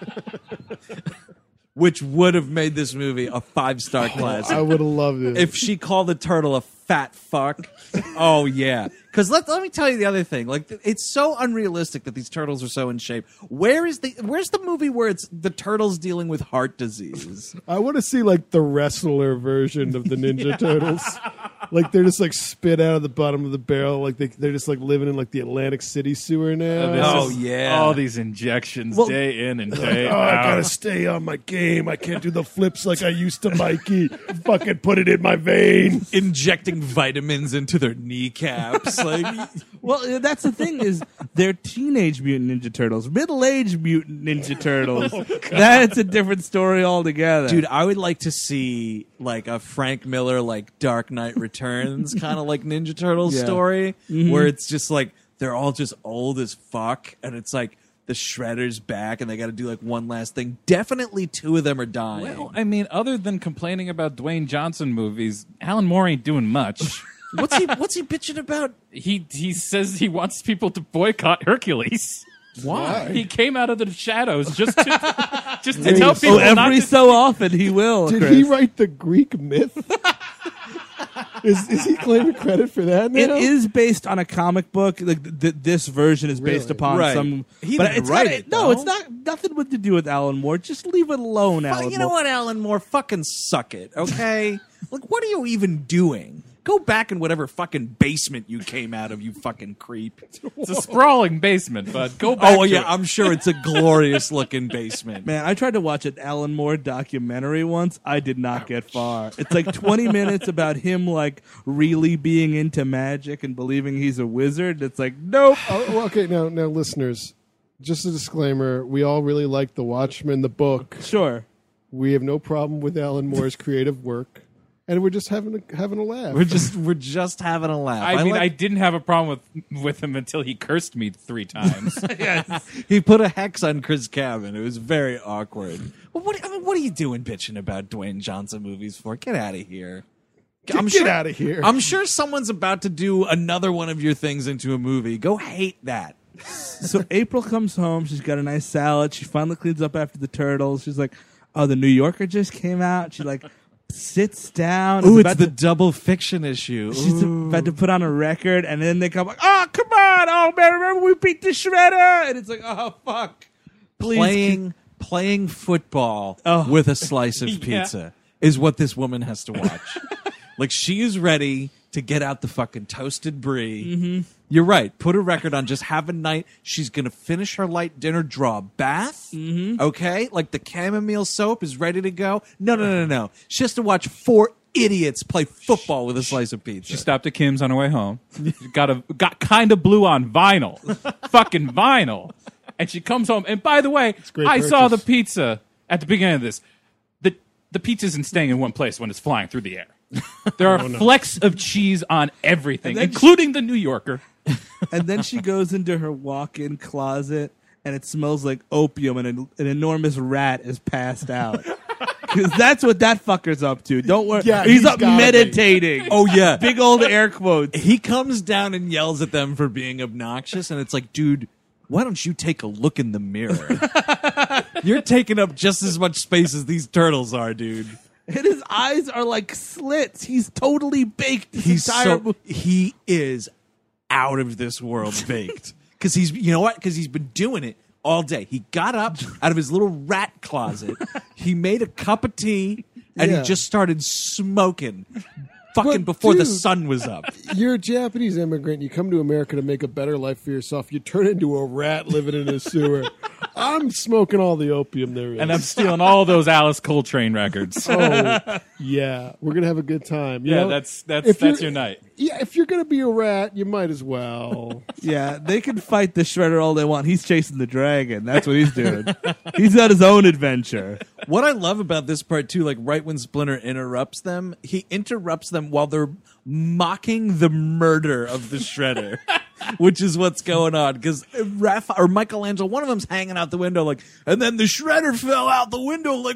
Which would have made this movie a five-star classic. I would have loved it. If she called the turtle a fat fuck. Oh yeah. Because let, let me tell you the other thing. Like, it's so unrealistic that these turtles are so in shape. Where is the Where's the movie where it's the turtles dealing with heart disease? I want to see like the wrestler version of the Ninja Turtles. Like they're just like spit out of the bottom of the barrel. Like they they're just like living in like the Atlantic City sewer now. This Oh, is yeah. all these injections Well- day in and day Oh, I out. gotta stay on my game. I can't do the flips like I used to, Mikey. Fucking put it in my vein. Injecting vitamins into their kneecaps. Like, Well, uh, that's the thing is they're teenage mutant ninja turtles, middle-aged mutant ninja turtles. That's a different story altogether. dude, I would like to see like a Frank Miller, like Dark Knight Returns kind of like Ninja Turtles Yeah. story, where it's just like they're all just old as fuck, and it's like the Shredder's back, and they got to do like one last thing. Definitely, two of them are dying. Well, I mean, other than complaining about Dwayne Johnson movies, Alan Moore ain't doing much. what's he What's he bitching about? he he says he wants people to boycott Hercules. Why? He came out of the shadows just to just to Wait, tell so people oh, not every to so often he will. Did Chris. he write the Greek myth? is is he claiming credit for that now? It is based on a comic book. Like th- th- this version is based Really? upon Right. some. He but didn't it's write not, it, No, though. it's not nothing with to do with Alan Moore. Just leave it alone, Well, Alan you know Moore. what, Alan Moore? Fucking suck it, okay? Like, what are you even doing? Go back in whatever fucking basement you came out of, you fucking creep. It's a sprawling basement, but go back. Oh to yeah, it. I'm sure it's a glorious looking basement. Man, I tried to watch an Alan Moore documentary once. I did not get far. It's like twenty minutes about him like really being into magic and believing he's a wizard. It's like, nope. Oh, well, okay, now, now, listeners, just a disclaimer: we all really like The Watchmen, the book. Sure. We have no problem with Alan Moore's creative work, and we're just having a, having a laugh. We're just we're just having a laugh. I mean, I like- didn't have a problem with with him until he cursed me three times. he put a hex on Chris Cabin. It was very awkward. Well, what I mean, what are you doing bitching about Dwayne Johnson movies for? Get out of here. I'm Get sure, outta here. I'm sure someone's about to do another one of your things into a movie. Go hate that. So April comes home. She's got a nice salad. She finally cleans up after the turtles. She's like, "Oh, the New Yorker just came out." She like sits down. Ooh, is it's about the to- double fiction issue. She's Ooh. about to put on a record, and then they come like, "Oh, come on! Oh man, remember we beat the Shredder?" And it's like, "Oh fuck!" Please, playing playing football Oh. with a slice of Yeah. pizza is what this woman has to watch. Like, she is ready to get out the fucking toasted brie. Mm-hmm. You're right. Put a record on. Just have a night. She's gonna finish her light dinner, draw a bath. Mm-hmm. Okay, like the chamomile soap is ready to go. No, no, no, no, no. She has to watch four idiots play football with a slice of pizza. She stopped at Kim's on her way home. She got a got kind of blue on vinyl, fucking vinyl, and she comes home. And by the way, great I saw the purchase. pizza at the beginning of this. the The pizza isn't staying in one place when it's flying through the air. There are flecks of cheese on everything, then- including the New Yorker. and then she goes into her walk-in closet, and it smells like opium, and an, an enormous rat is passed out. Because that's what that fucker's up to. Don't worry, Yeah, he's, he's up gotta be. meditating. Oh yeah, Big old air quotes. he comes down and yells at them for being obnoxious, and it's like, dude, why don't you take a look in the mirror? You're taking up just as much space as these turtles are, dude. And his eyes are like slits. He's totally baked. This He's entire so movie. he is out of this world baked because he's you know what because he's been doing it all day. He got up out of his little rat closet. He made a cup of tea and Yeah. he just started smoking. Fucking But, before the dude- sun was up. You're a Japanese immigrant. You come to America to make a better life for yourself. You turn into a rat living in a sewer. I'm smoking all the opium there is. And I'm stealing all those Alice Coltrane records. oh, yeah. We're going to have a good time. You yeah, know, that's that's if that's you're- your night. Yeah, if you're going to be a rat, you might as well. Yeah, they can fight the Shredder all they want. He's chasing the dragon. That's what he's doing. He's on his own adventure. What I love about this part too, like right when Splinter interrupts them, he interrupts them while they're mocking the murder of the Shredder, which is what's going on. Because Raph or Michelangelo, one of them's hanging out the window, like, and then the Shredder fell out the window, like,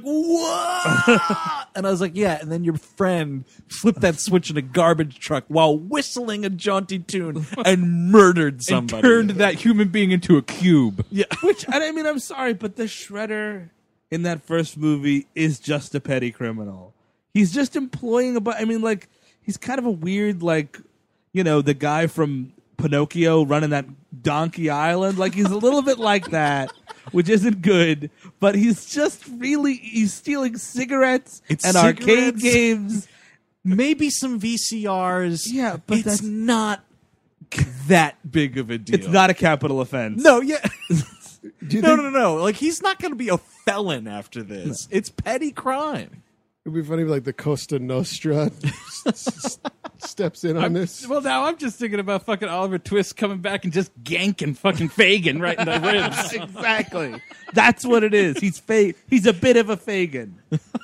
what? And I was like, yeah. And then your friend flipped that switch in a garbage truck while whistling a jaunty tune and murdered And somebody. turned that human being into a cube. yeah. Which, I mean, I'm sorry, but the Shredder in that first movie is just a petty criminal. He's just employing a bu- I mean, like, he's kind of a weird, like, you know, the guy from Pinocchio running that Donkey Island. Like, he's a little bit like that, which isn't good. But he's just really, he's stealing cigarettes It's and arcade cigarettes. games. Maybe some V C Rs. Yeah, but it's that's- not that big of a deal. It's not a capital offense. No, yeah. Do you no, think no, no. Like, he's not going to be a felon after this. It's petty crime. it'd be funny if, like, the Costa Nostra s- s- steps in on this? Well, now I'm just thinking about fucking Oliver Twist coming back and just ganking fucking Fagin right in the ribs. Exactly. That's what it is. He's fa- He's a bit of a Fagin.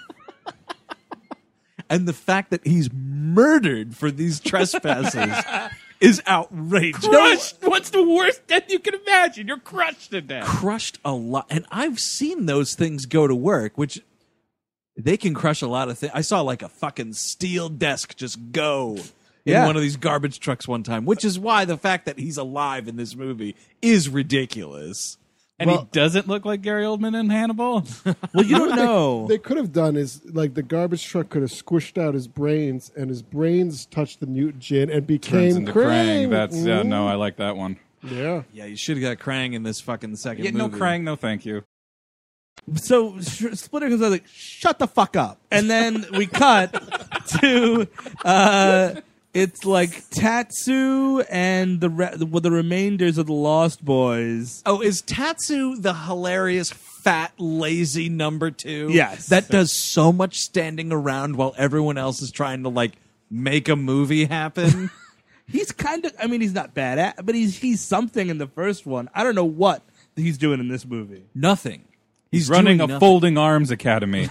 And the fact that he's murdered for these trespasses is outrageous. Crushed. What's the worst death you can imagine? You're crushed to death. Crushed a lot. And I've seen those things go to work, which they can crush a lot of things. I saw like a fucking steel desk just go in Yeah. one of these garbage trucks one time, which is why the fact that he's alive in this movie is ridiculous. And Well- he doesn't look like Gary Oldman in Hannibal. Well, you don't know. They could have done is like the garbage truck could have squished out his brains, and his brains touched the mutagen and became Turns into Krang. Krang. That's yeah. Mhm. No, I like that one. Yeah. Yeah, you should have got Krang in this fucking second Yeah, no movie. Krang, no thank you. So Sh- Splitter comes out like, "Shut the fuck up," and then we cut to uh, it's like Tatsu and the re- well, the remainders of the Lost Boys. Oh, is Tatsu the hilarious, fat, lazy number two? Yes. That does so much standing around while everyone else is trying to, like, make a movie happen. He's kind of, I mean, he's not bad at, but he's he's something in the first one. I don't know what he's doing in this movie. Nothing. He's Running doing a nothing. folding arms academy.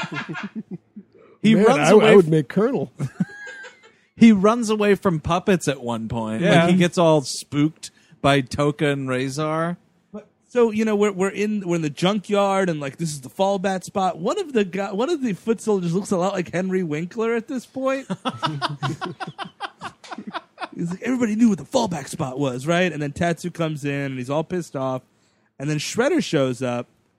He Man, runs I, away. I would make Colonel. He runs away from puppets at one point. Yeah. Like, he gets all spooked by Toka and Razor. But so you know, we're we're in we're in the junkyard, and like this is the fallback spot. One of the guy, one of the foot soldiers looks a lot like Henry Winkler at this point. He's like, everybody knew what the fallback spot was, right? And then Tatsu comes in, and he's all pissed off. And then Shredder shows up,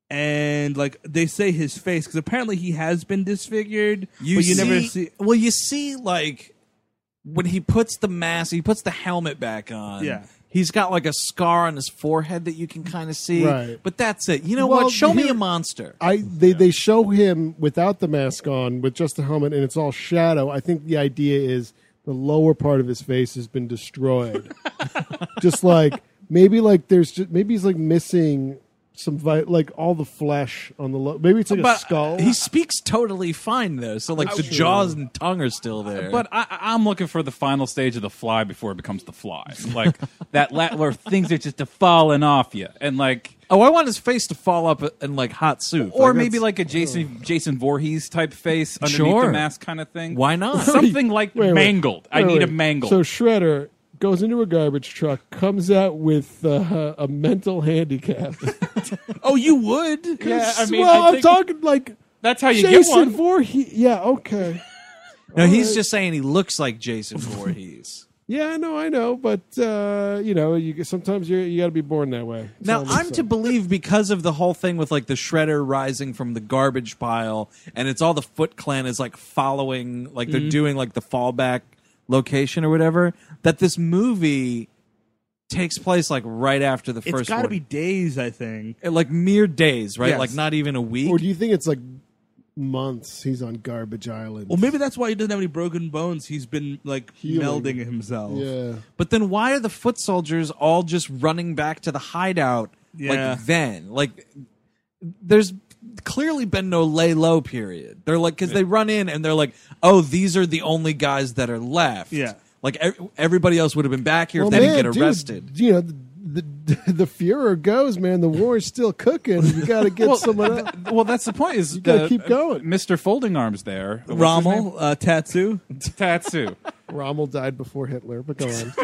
and like they say his face because apparently he has been disfigured, You but you see, never see. Well, you see, like when he puts the mask, he puts the helmet back on. Yeah. He's got like a scar on his forehead that you can kind of see. Right. But that's it. You know Well, what? Show me here- a monster. I they, they show him without the mask on, with just the helmet, and it's all shadow. I think the idea is the lower part of his face has been destroyed. Just like maybe like there's just maybe he's like missing some vi- like all the flesh on the low. Maybe it's like a But skull. he speaks totally fine though. So like the Sure. jaws and tongue are still there. But I, I'm looking for the final stage of the Fly before it becomes the Fly, like that la- where things are just falling off you, and like, oh, I want his face to fall up in like hot soup, or Like, maybe that's- like a Jason Jason Voorhees type face underneath Sure. the mask kind of thing. Why not? Something like Wait, wait. mangled. I Wait, need a wait. mangled. So Shredder goes into a garbage truck, comes out with uh, a mental handicap. Oh, you would? yeah, I mean, well, I I'm think talking like that's how you Jason get one. Voorhees. Yeah, okay. No, he's Alright. just saying he looks like Jason Voorhees. Yeah, I know, I know, but uh, you know, you sometimes you you got to be born that way. That's Now all I'm saying. to believe because of the whole thing with like the shredder rising from the garbage pile, and it's all the Foot Clan is like following, like they're doing like the fallback location or whatever. That this movie takes place like right after the It's first got to one, be days, I think. like mere days, right? Yes. Like not even a week. Or do you think it's like months? He's on Garbage Island. Well, maybe that's why he doesn't have any broken bones. He's been like Healing. melding himself. Yeah. But then why are the foot soldiers all just running back to the hideout Yeah. like then? Like there's clearly been no lay low period. They're like cuz they run in and they're like, "Oh, these are the only guys that are left." Yeah. Like ev- everybody else would have been back here Well, if they man, didn't get dude, arrested. you know, the, the the Fuhrer goes, man. The war is still cooking. You got to get someone else. Well, that's the point. Is You gotta the- keep going. Mister Folding Arms there, What's his Rommel, uh, Tatsu. name? Tatsu. Rommel died before Hitler, but go on.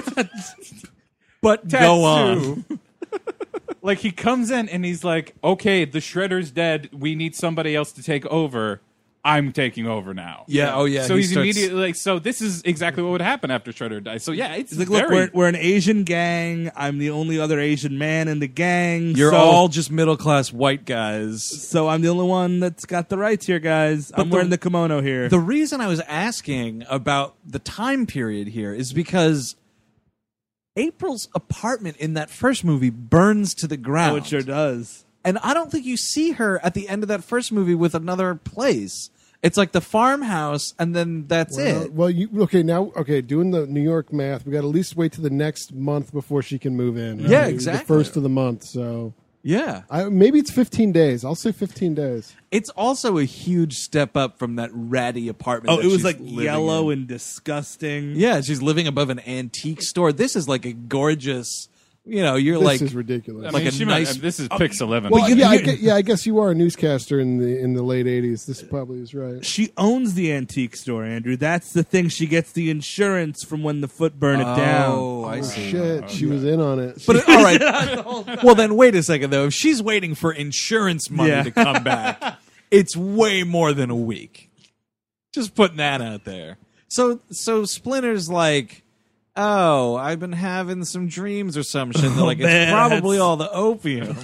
But go on. Tatsu. Like he comes in and he's like, "Okay, the Shredder's dead. We need somebody else to take over. I'm taking over now." Yeah, oh yeah. So he he's starts- immediately like, "So this is exactly what would happen after Shredder dies." So yeah, it's He's like, look, very. we're, we're an Asian gang. I'm the only other Asian man in the gang. You're so, all just middle class white guys. So I'm the only one that's got the rights here, guys. I'm the- wearing the kimono here. The reason I was asking about the time period here is because April's apartment in that first movie burns to the ground. oh, it sure does. And I don't think you see her at the end of that first movie with another place. It's like the farmhouse, and then that's Well, it. well, you okay now? Okay, doing the New York math, we got to at least wait till the next month before she can move in. Yeah, right? exactly. The first of the month, so Yeah. I, maybe it's fifteen days. I'll say fifteen days. It's also a huge step up from that ratty apartment. Oh, that it was she's like living yellow in. and disgusting. Yeah, she's living above an antique store. This is like a gorgeous, you know, you're This like is ridiculous. I like mean, a she might- nice- this is Pix Eleven. well, you- yeah, I you- guess, yeah, I guess you are a newscaster in the in the late eighties. This probably is right. She owns the antique store, Andrew. That's the thing. She gets the insurance from when the foot burn it down. Oh, I Oh, see. shit, she was in on it. But all right. Well, then wait a second though. If she's waiting for insurance money Yeah. to come back, it's way more than a week. Just putting that out there. So, so Splinter's like, oh, I've been having some dreams or some shit. They're like, man, it's probably that's- all the opium.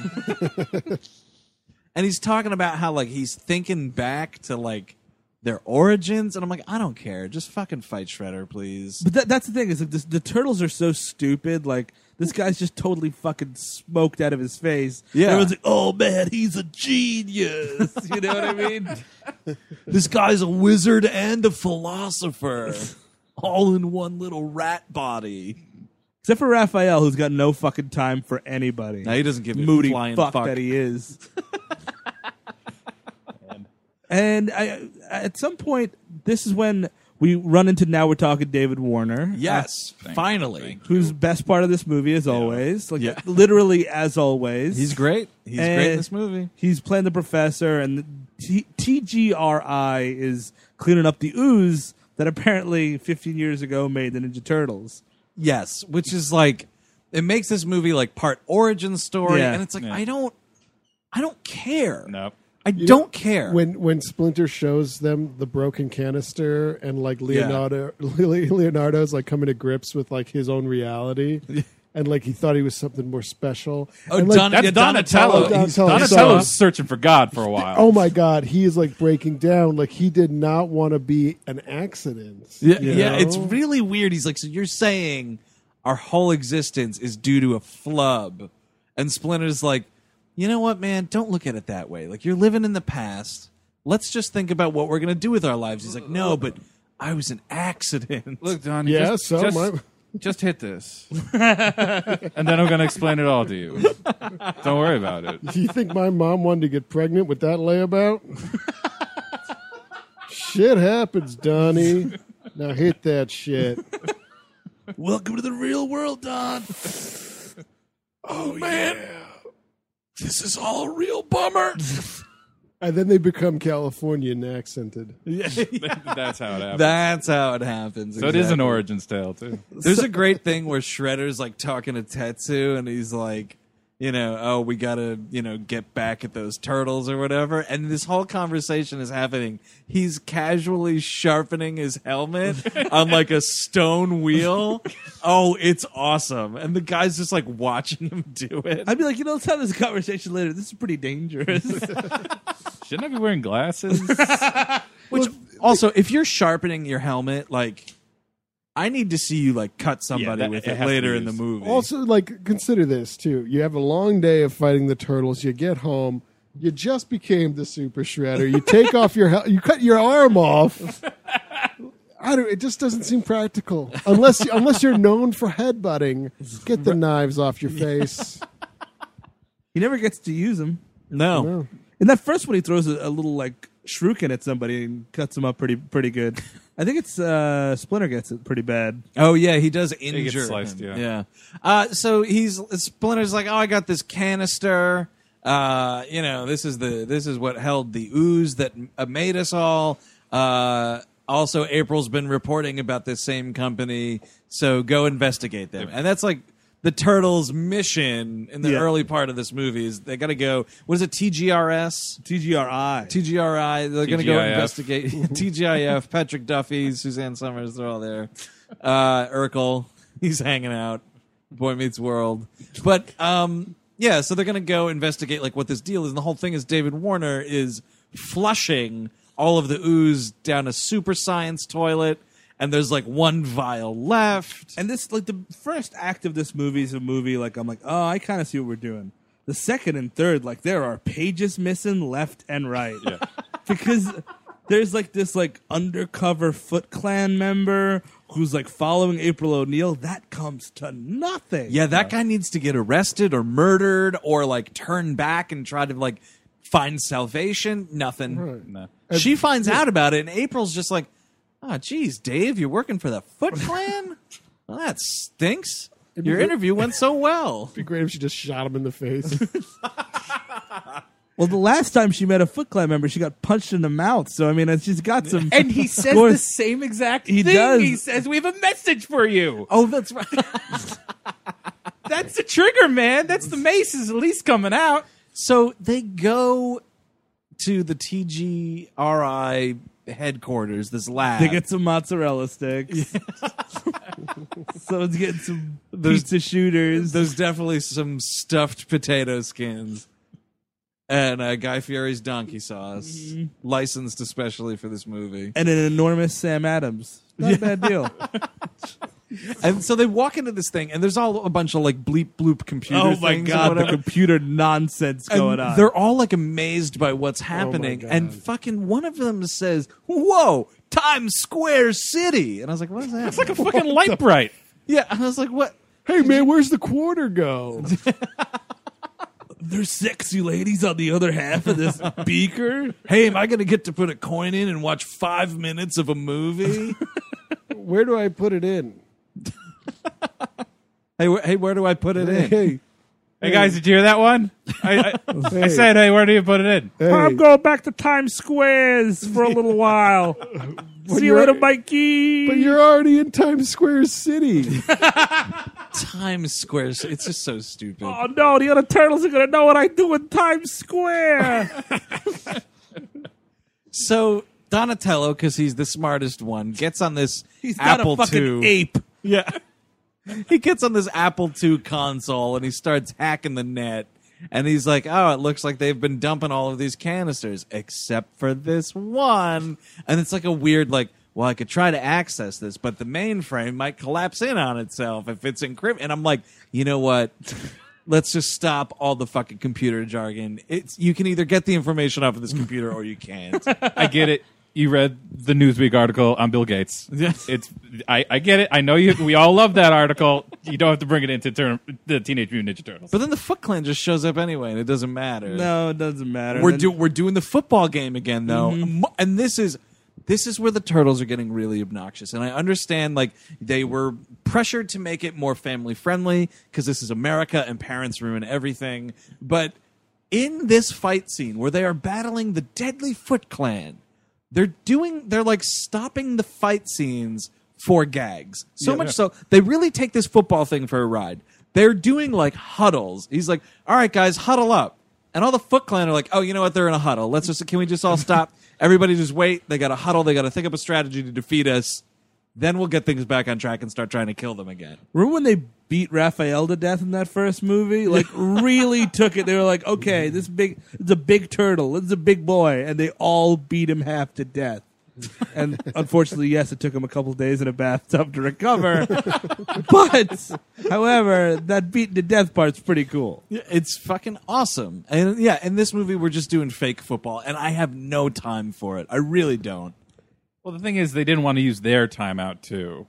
And he's talking about how like he's thinking back to like their origins, and I'm like, I don't care. Just fucking fight Shredder, please. But that, that's the thing is like this, the turtles are so stupid. Like this guy's just totally fucking smoked out of his face. Yeah. Everyone's like, "Oh man, he's a genius." You know what I mean? This guy's a wizard and a philosopher, all in one little rat body. Except for Raphael, who's got no fucking time for anybody. Now he doesn't give a Moody flying fuck, fuck. that he is. And I, at some point, this is when we run into now we're talking David Warner. Yes, Thank- finally. thank Who's best part of this movie as always. Like Yeah. literally as always. He's great. He's great in And this movie. He's playing the professor, and the T- TGRI is cleaning up the ooze that apparently fifteen years ago made the Ninja Turtles. Yes, which is like it makes this movie like part origin story, Yeah. and it's like Yeah. I don't, I don't care. Nope. I You don't know, care. When when Splinter shows them the broken canister and like Leonardo Leonardo's like coming to grips with like his own reality, and like he thought he was something more special. Oh, and, like, Don- That's yeah, Donatello. Donatello. He's- Donatello, Donatello's sorry. searching for God for a while. Oh my God, he is like breaking down. Like he did not want to be an accident. Yeah, you yeah, know? it's really weird. He's like, so you're saying our whole existence is due to a flub, and Splinter's like, you know what, man? Don't look at it that way. Like you're living in the past. Let's just think about what we're gonna do with our lives. He's like, no, but I was an accident. Look, Don. Yeah, just, so just, my- just hit this, and then I'm going to explain it all to you. Don't worry about it. Do you think my mom wanted to get pregnant with that layabout? Shit happens, Donnie. Now hit that shit. Welcome to the real world, Don. Oh man, this is all a real bummer. And then they become Californian accented. That's how it happens. That's how it happens. so it is an exactly. origin tale too. There's a great thing where Shredder's like talking to Tetsu, and he's like, you know, oh, we gotta, you know, get back at those turtles or whatever. And this whole conversation is happening. He's casually sharpening his helmet on like a stone wheel. Oh, it's awesome. And the guy's just like watching him do it. I'd be like, you know, let's have this conversation later. This is pretty dangerous. Shouldn't I be wearing glasses? Which also, if you're sharpening your helmet, like, I need to see you like cut somebody that- with it it has to later be in the used. movie. Also, like, consider this, too. You have a long day of fighting the turtles. You get home. You just became the Super Shredder. You take off your hel- you cut your arm off. I don't. It just doesn't seem practical unless unless you're known for headbutting. Get the knives off your face. He never gets to use them. no. No. In that first one, he throws a, a little like shuriken at somebody and cuts him up pretty pretty good. I think it's uh, Splinter gets it pretty bad. Oh yeah, he does injure. gets sliced, him. yeah. yeah. Uh, so he's Splinter's like, oh, I got this canister. Uh, you know, this is the this is what held the ooze that uh, made us all. Uh, also, April's been reporting about this same company, so go investigate them. And that's like the Turtles' mission in the Yeah. early part of this movie is they got to go. What is it? T G R S. T G R I. T G R I, they're going to go T G I F. investigate. T G I F, Patrick Duffy, Suzanne Summers, they're all there. Uh, Urkel, he's hanging out. Boy Meets World. But, um, yeah, so they're going to go investigate like what this deal is. And the whole thing is David Warner is flushing all of the ooze down a super science toilet. And there's like one vial left. And this, like, the first act of this movie is a movie, like, I'm like, oh, I kind of see what we're doing. The second and third, like, there are pages missing left and right. Yeah. Because there's, like, this, like, undercover Foot Clan member who's, like, following April O'Neil. That comes to nothing. Yeah, that guy needs to get arrested or murdered or like turn back and try to like find salvation. Nothing. Right. No. She finds out about it, and April's just like, "Oh, geez, Dave, you're working for the Foot Clan? Well, that stinks. Your be- interview went so well." It'd be great if she just shot him in the face. Well, the last time she met a Foot Clan member, she got punched in the mouth. So, I mean, she's got some... And he says scores. the same exact He thing. does. He says, we have a message for you. Oh, that's right. That's the trigger, man. That's the mace is at least coming out. So they go to the T G R I headquarters, this lab. They get some mozzarella sticks. Someone's getting some There's- pizza shooters. There's definitely some stuffed potato skins. And uh, Guy Fieri's donkey sauce, licensed especially for this movie. And an enormous Sam Adams. Not a bad deal. And so they walk into this thing, and there's all a bunch of like bleep bloop computer Oh my things or god, the whatever. computer nonsense And going on. they're all like amazed by what's happening. God. And fucking one of them says, "Whoa, Times Square City!" And I was like, "What is that?" It's like a fucking light bright. Yeah, and I was like, "What?" Hey, man, where's the quarter go? There's sexy ladies on the other half of this beaker. Hey, am I going to get to put a coin in and watch five minutes of a movie? Where do I put it in? hey, wh- hey, where do I put it in? Hey, Hey, guys, did you hear that one? I, I, hey, I said, hey, where do you put it in? hey. I'm going back to Times Squares for a little while. See you you're- later, Mikey. But you're already in Times Square City. Times Square. It's just so stupid. Oh no, the other turtles are gonna know what I do in Times Square. So Donatello, because he's the smartest one, gets on this He's not Apple a fucking two. ape. Yeah. he gets on this Apple two console and he starts hacking the net. And he's like, oh, it looks like they've been dumping all of these canisters, except for this one. And it's like a weird, like, well, I could try to access this, but the mainframe might collapse in on itself if it's encrypted. And I'm like, you know what? Let's just stop all the fucking computer jargon. It's you can either get the information off of this computer or you can't. I get it. You read the Newsweek article on Bill Gates. Yes. It's I, I get it. I know you. We all love that article. You don't have to bring it into term, the Teenage Mutant Ninja Turtles. But then the Foot Clan just shows up anyway, and it doesn't matter. No, it doesn't matter. We're Then- do we're doing the football game again though, Mo- and this is this is where the Turtles are getting really obnoxious. And I understand like they were pressured to make it more family friendly because this is America and parents ruin everything. But in this fight scene where they are battling the Deadly Foot Clan, they're doing they're like stopping the fight scenes for gags. So Yeah. much so they really take this football thing for a ride. They're doing like huddles. He's like, "All right, guys, huddle up." And all the Foot Clan are like, "Oh, you know what? They're in a huddle. Let's just can we just all stop? Everybody just wait. They got to huddle. They got to think up a strategy to defeat us. Then we'll get things back on track and start trying to kill them again." Remember when they beat Raphael to death in that first movie? Like, really took it. They were like, okay, this big, it's a big turtle. This is a big boy. And they all beat him half to death. And unfortunately, yes, it took him a couple days in a bathtub to recover. But, however, that beaten to death part's pretty cool. Yeah, it's fucking awesome. And yeah, in this movie, we're just doing fake football, and I have no time for it. I really don't. Well, the thing is, they didn't want to use their timeout too.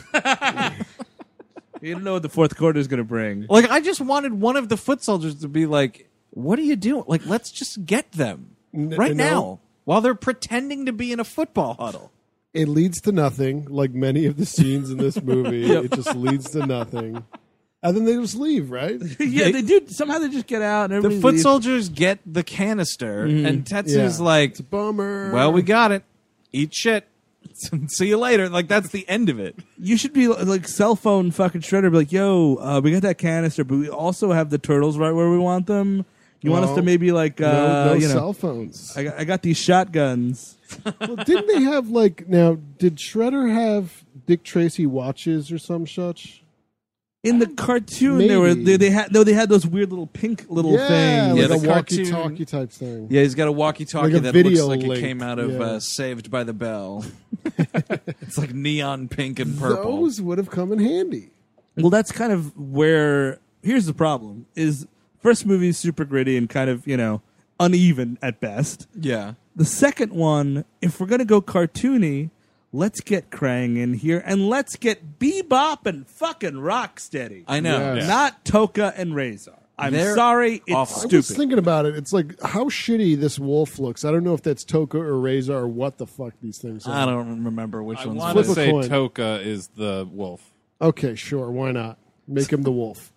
You don't know what the fourth quarter is going to bring. Like, I just wanted one of the foot soldiers to be like, "What are you doing? Like, let's just get them N- right you now." know? While they're pretending to be in a football huddle. It leads to nothing, like many of the scenes in this movie. It just leads to nothing. And then they just leave, right? Yeah, they do. Somehow they just get out and The everybody foot leaves. soldiers get the canister, and Tetsu's Yeah. like, It's a bummer. "Well, we got it. Eat shit. See you later." Like, that's the end of it. You should be like cell phone fucking shredder. Be like, yo, uh, we got that canister, but we also have the turtles right where we want them. You want us Well, to maybe like, uh, no, no you know, cell phones. I got, I got these shotguns. Well, didn't they have like now? Did Shredder have Dick Tracy watches or some such? In the cartoon, they were Maybe. they, they had no, they had those weird little pink little Yeah, things. Yeah, like the a cartoon- walkie-talkie type thing. Yeah, he's got a walkie-talkie Like a that looks video like it link. came out of Yeah. uh, Saved by the Bell. It's like neon pink and purple. Those would have come in handy. Well, that's kind of where. Here's the problem: is first movie is super gritty and kind of you know uneven at best. Yeah. The second one, if we're gonna go cartoony, let's get Krang in here and let's get Bebop and fucking Rocksteady. I know. Yes. Yeah. Not Toka and Razor. I'm They're sorry, it's awful. I stupid. was thinking about it. It's like how shitty this wolf looks. I don't know if that's Toka or Razor or what the fuck these things are. I don't remember which I one's want to which. Flip a say coin. Toka is the wolf. Okay, sure. Why not? Make him the wolf.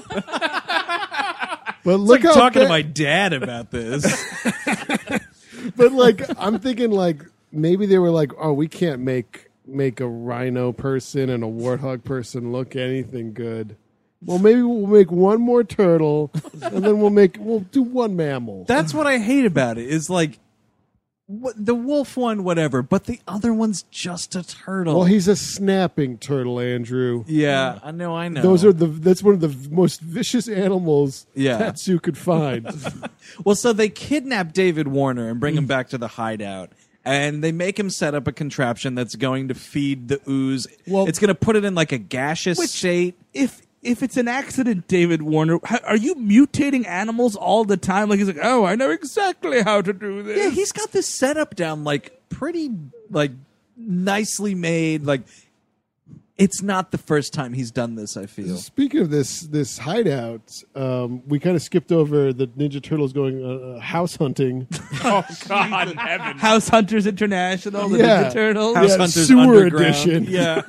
But It's look like how talking to ba- my dad about this. But like I'm thinking like maybe they were like, oh, we can't make make a rhino person and a warthog person look anything good. Well, maybe we'll make one more turtle, and then we'll make we'll do one mammal. That's what I hate about it. Is like what, the wolf one, whatever, but the other one's just a turtle. Well, he's a snapping turtle, Andrew. yeah, I know, I know. Those are the that's one of the most vicious animals Yeah. Tatsu could find. Well, so they kidnap David Warner and bring him back to the hideout. And they make him set up a contraption that's going to feed the ooze. Well- it's going to put it in like a gaseous Which- state. if if it's an accident, David Warner, how, are you mutating animals all the time? Like he's like, oh, I know exactly how to do this. Yeah, he's got this setup down like pretty like nicely made. Like it's not the first time he's done this, I feel. Speaking of this this hideout, um, we kind of skipped over the Ninja Turtles going uh, uh, house hunting. Oh God in heaven! House Hunters International, the Yeah. Ninja Turtles. House Yeah, Hunters sewer Underground. edition. Yeah.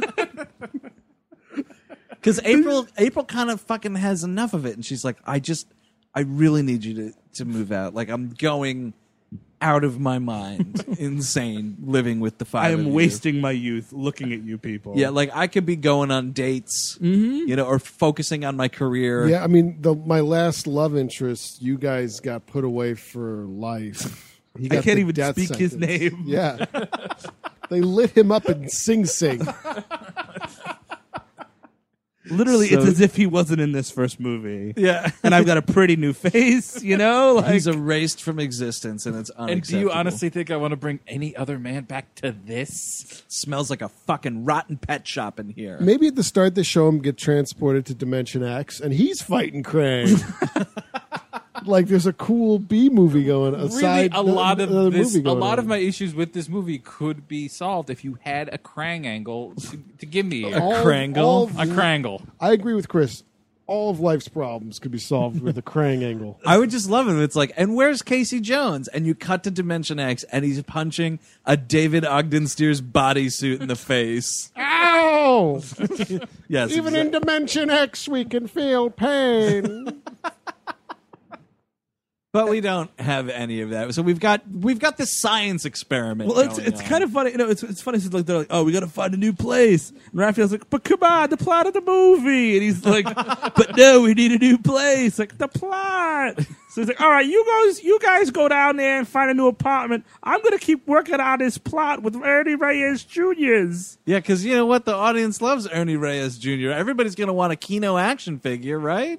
Because April, April kind of fucking has enough of it, and she's like, "I just, I really need you to to move out. Like I'm going out of my mind, insane, living with the five. I of am you. wasting my youth looking at you people. Yeah, like I could be going on dates, Mm-hmm. you know, or focusing on my career. Yeah, I mean, the, my last love interest, you guys got put away for life. He I got can't the even death speak his sentence. name. Yeah, they lit him up in Sing Sing. Literally, So- it's as if he wasn't in this first movie. Yeah. And I've got a pretty new face, you know? Like, He's erased from existence, and it's unacceptable. And do you honestly think I want to bring any other man back to this? Smells like a fucking rotten pet shop in here. Maybe at the start they show him get transported to Dimension X, and he's fighting Krang. Like there's a cool B movie going. Really, Aside, a lot of another this, movie a going lot on. of my issues with this movie could be solved if you had a Krang angle to, to give me A All- Krangle? all a of- Krangle. I agree with Chris. All of life's problems could be solved with a Krang angle. I would just love it. It's like, and where's Casey Jones? And you cut to Dimension X, and he's punching a David Ogden Steers bodysuit in the face. Ow! Yes, Even exactly. in Dimension X, we can feel pain. But we don't have any of that. So we've got we've got this science experiment. well, it's going it's on. kind of funny. You know, it's it's funny. It's like they're like, oh, we got to find a new place. And Raphael's like, but come on, the plot of the movie. And he's like, but no, we need a new place. Like the plot. So he's like, all right, you guys, you guys go down there and find a new apartment. I'm gonna keep working on this plot with Ernie Reyes Junior's. Yeah, because you know what? The audience loves Ernie Reyes Junior Everybody's going to want a Kino action figure, right?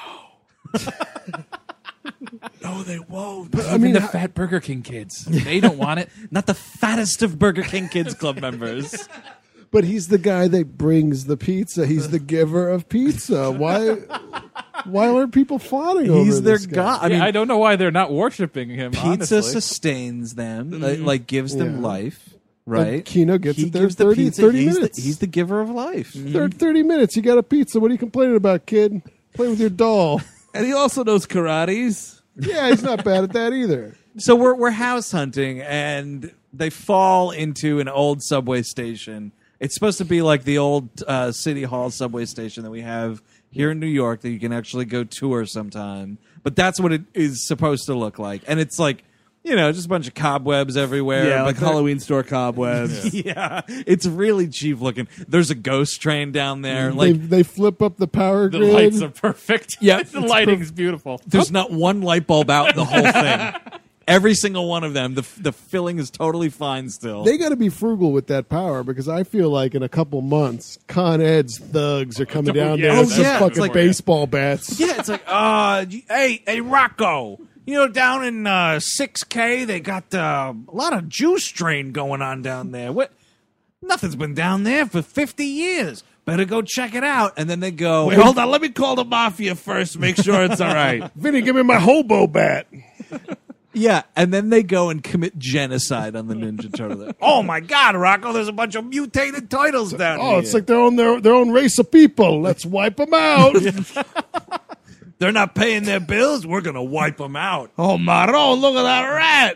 No, they won't. I Even mean, the how- fat Burger King kids, they don't want it. Not the fattest of Burger King Kids Club members. but he's the guy that brings the pizza. He's the giver of pizza. Why? Why aren't people fawning over He's their this guy? god. I I, mean, yeah, I don't know why they're not worshiping him. pizza honestly. sustains them, like, like gives them Yeah. life, right? And Kino gets he it there gives the thirty, pizza. thirty he's minutes. The, he's the giver of life. Third thirty minutes. You got a pizza. What are you complaining about, kid? Play with your doll. And he also knows karates. Yeah, he's not bad at that either. So we're we're house hunting, and they fall into an old subway station. It's supposed to be like the old uh, City Hall subway station that we have here in New York that you can actually go tour sometime. But that's what it is supposed to look like, and it's like, you know, just a bunch of cobwebs everywhere. Yeah, but like they're- Halloween store cobwebs. Yeah, it's really cheap looking. There's a ghost train down there. they, Like, they flip up the power The grid. lights are perfect. Yeah, the it's lighting's beautiful. there's not one light bulb out in the whole thing. Every single one of them, the the filling is totally fine still. They got to be frugal with that power because I feel like in a couple months, Con Ed's thugs are coming down yeah, there with oh, some yeah, fucking it's like- baseball bats. Yeah, it's like, uh, y- hey, hey, Rocco. You know, down in uh, six K, they got uh, a lot of juice strain going on down there. What? Nothing's been down there for fifty years. Better go check it out. And then they go, Wait, hold on. Let me call the mafia first. Make sure it's all right. Vinny, give me my hobo bat. yeah, and then they go and commit genocide on the Ninja Turtle. Oh my God, Rocco! There's a bunch of mutated turtles down Oh, here. it's like their own their, their own race of people. Let's wipe them out. they're not paying their bills. We're gonna wipe them out. Oh, Maron, look at that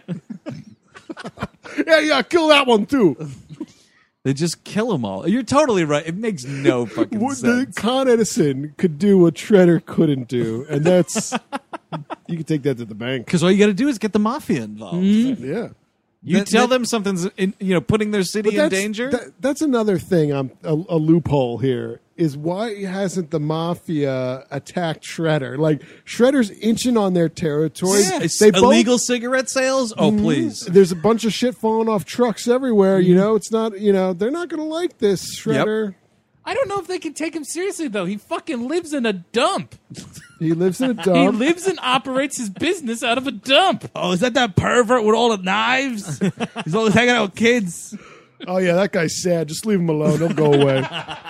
rat. yeah, yeah, kill that one too. They just kill them all. You're totally right. It makes no fucking What the sense. Con Edison could do what Shredder couldn't do, and that's you can take that to the bank. Because all you got to do is get the mafia involved. Yeah. You That- tell that- them something's, in, you know, putting their city in that's, danger. that- that's another thing. I'm a, a loophole here. Is why hasn't the mafia attacked Shredder? Like Shredder's inching on their territory. Yeah, it's They both- illegal cigarette sales. Oh, please. There's a bunch of shit falling off trucks everywhere. You know, it's not. You know, they're not going to like this Shredder. I don't know if they can take him seriously though. He fucking lives in a dump. He lives in a He dump. lives and operates his business out of a dump. Oh, is that that pervert with all the knives? He's always hanging out with kids. Oh yeah, that guy's sad. Just leave him alone. He'll go away.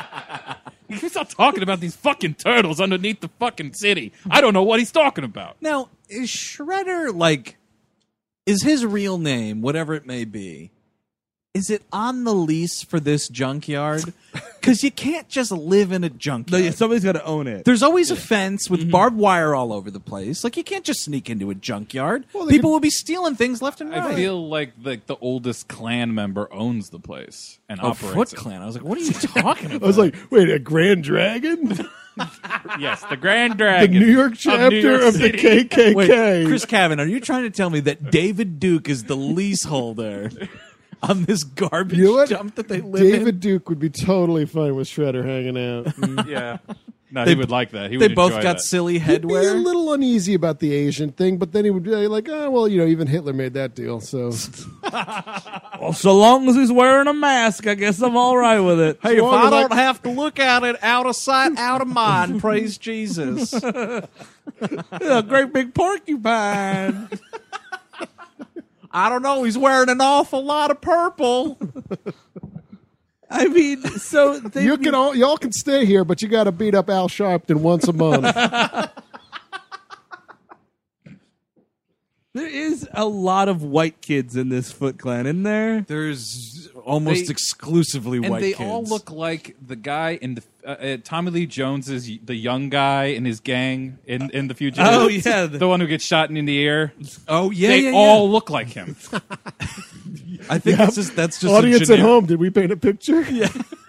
He keeps on talking about these fucking turtles underneath the fucking city. I don't know what he's talking about. Now, is Shredder, like, is his real name, whatever it may be, is it on the lease for this junkyard? Because you can't just live in a No, junkyard. yeah, somebody's got to own it. There's always a fence with barbed wire all over the place. Like, you can't just sneak into a junkyard. Well, they People could- will be stealing things left and right. I feel like the, the oldest clan member owns the place and Oh, operates Foot it. Clan. I was like, what are you talking about? I was like, wait, a Grand Dragon? Yes, the Grand The Dragon. New York of chapter New York of, the City. K K K. Wait, Chris Cavan, are you trying to tell me that David Duke is the leaseholder on this garbage You know what? dump that they live David in? Duke would be totally fine with Shredder hanging out. Yeah. No, They- he would like that. He They would both enjoy got that. silly He'd be a headwear. little uneasy about the Asian thing, but then he would be like, oh, well, you know, even Hitler made that deal. So Well, so long as he's wearing a mask, I guess I'm all right with it. Hey, if long I as I- don't have to look at it, out of sight, out of mind, praise Jesus. A great big porcupine. I don't know. He's wearing an awful lot of purple. I mean, so they you can all y'all can stay here, but you got to beat up Al Sharpton once a month. there is a lot of white kids in this Foot Clan, isn't there? There's almost They- exclusively and white they kids. all look like the guy in the uh, uh, Tommy Lee Jones is the young guy in his gang in in the Fugitive. Oh, yeah. the one who gets shot in the ear. Oh yeah, they yeah, yeah. all look like him. I think it's just that's just a Audience at generic- home, did we paint a picture? Yeah.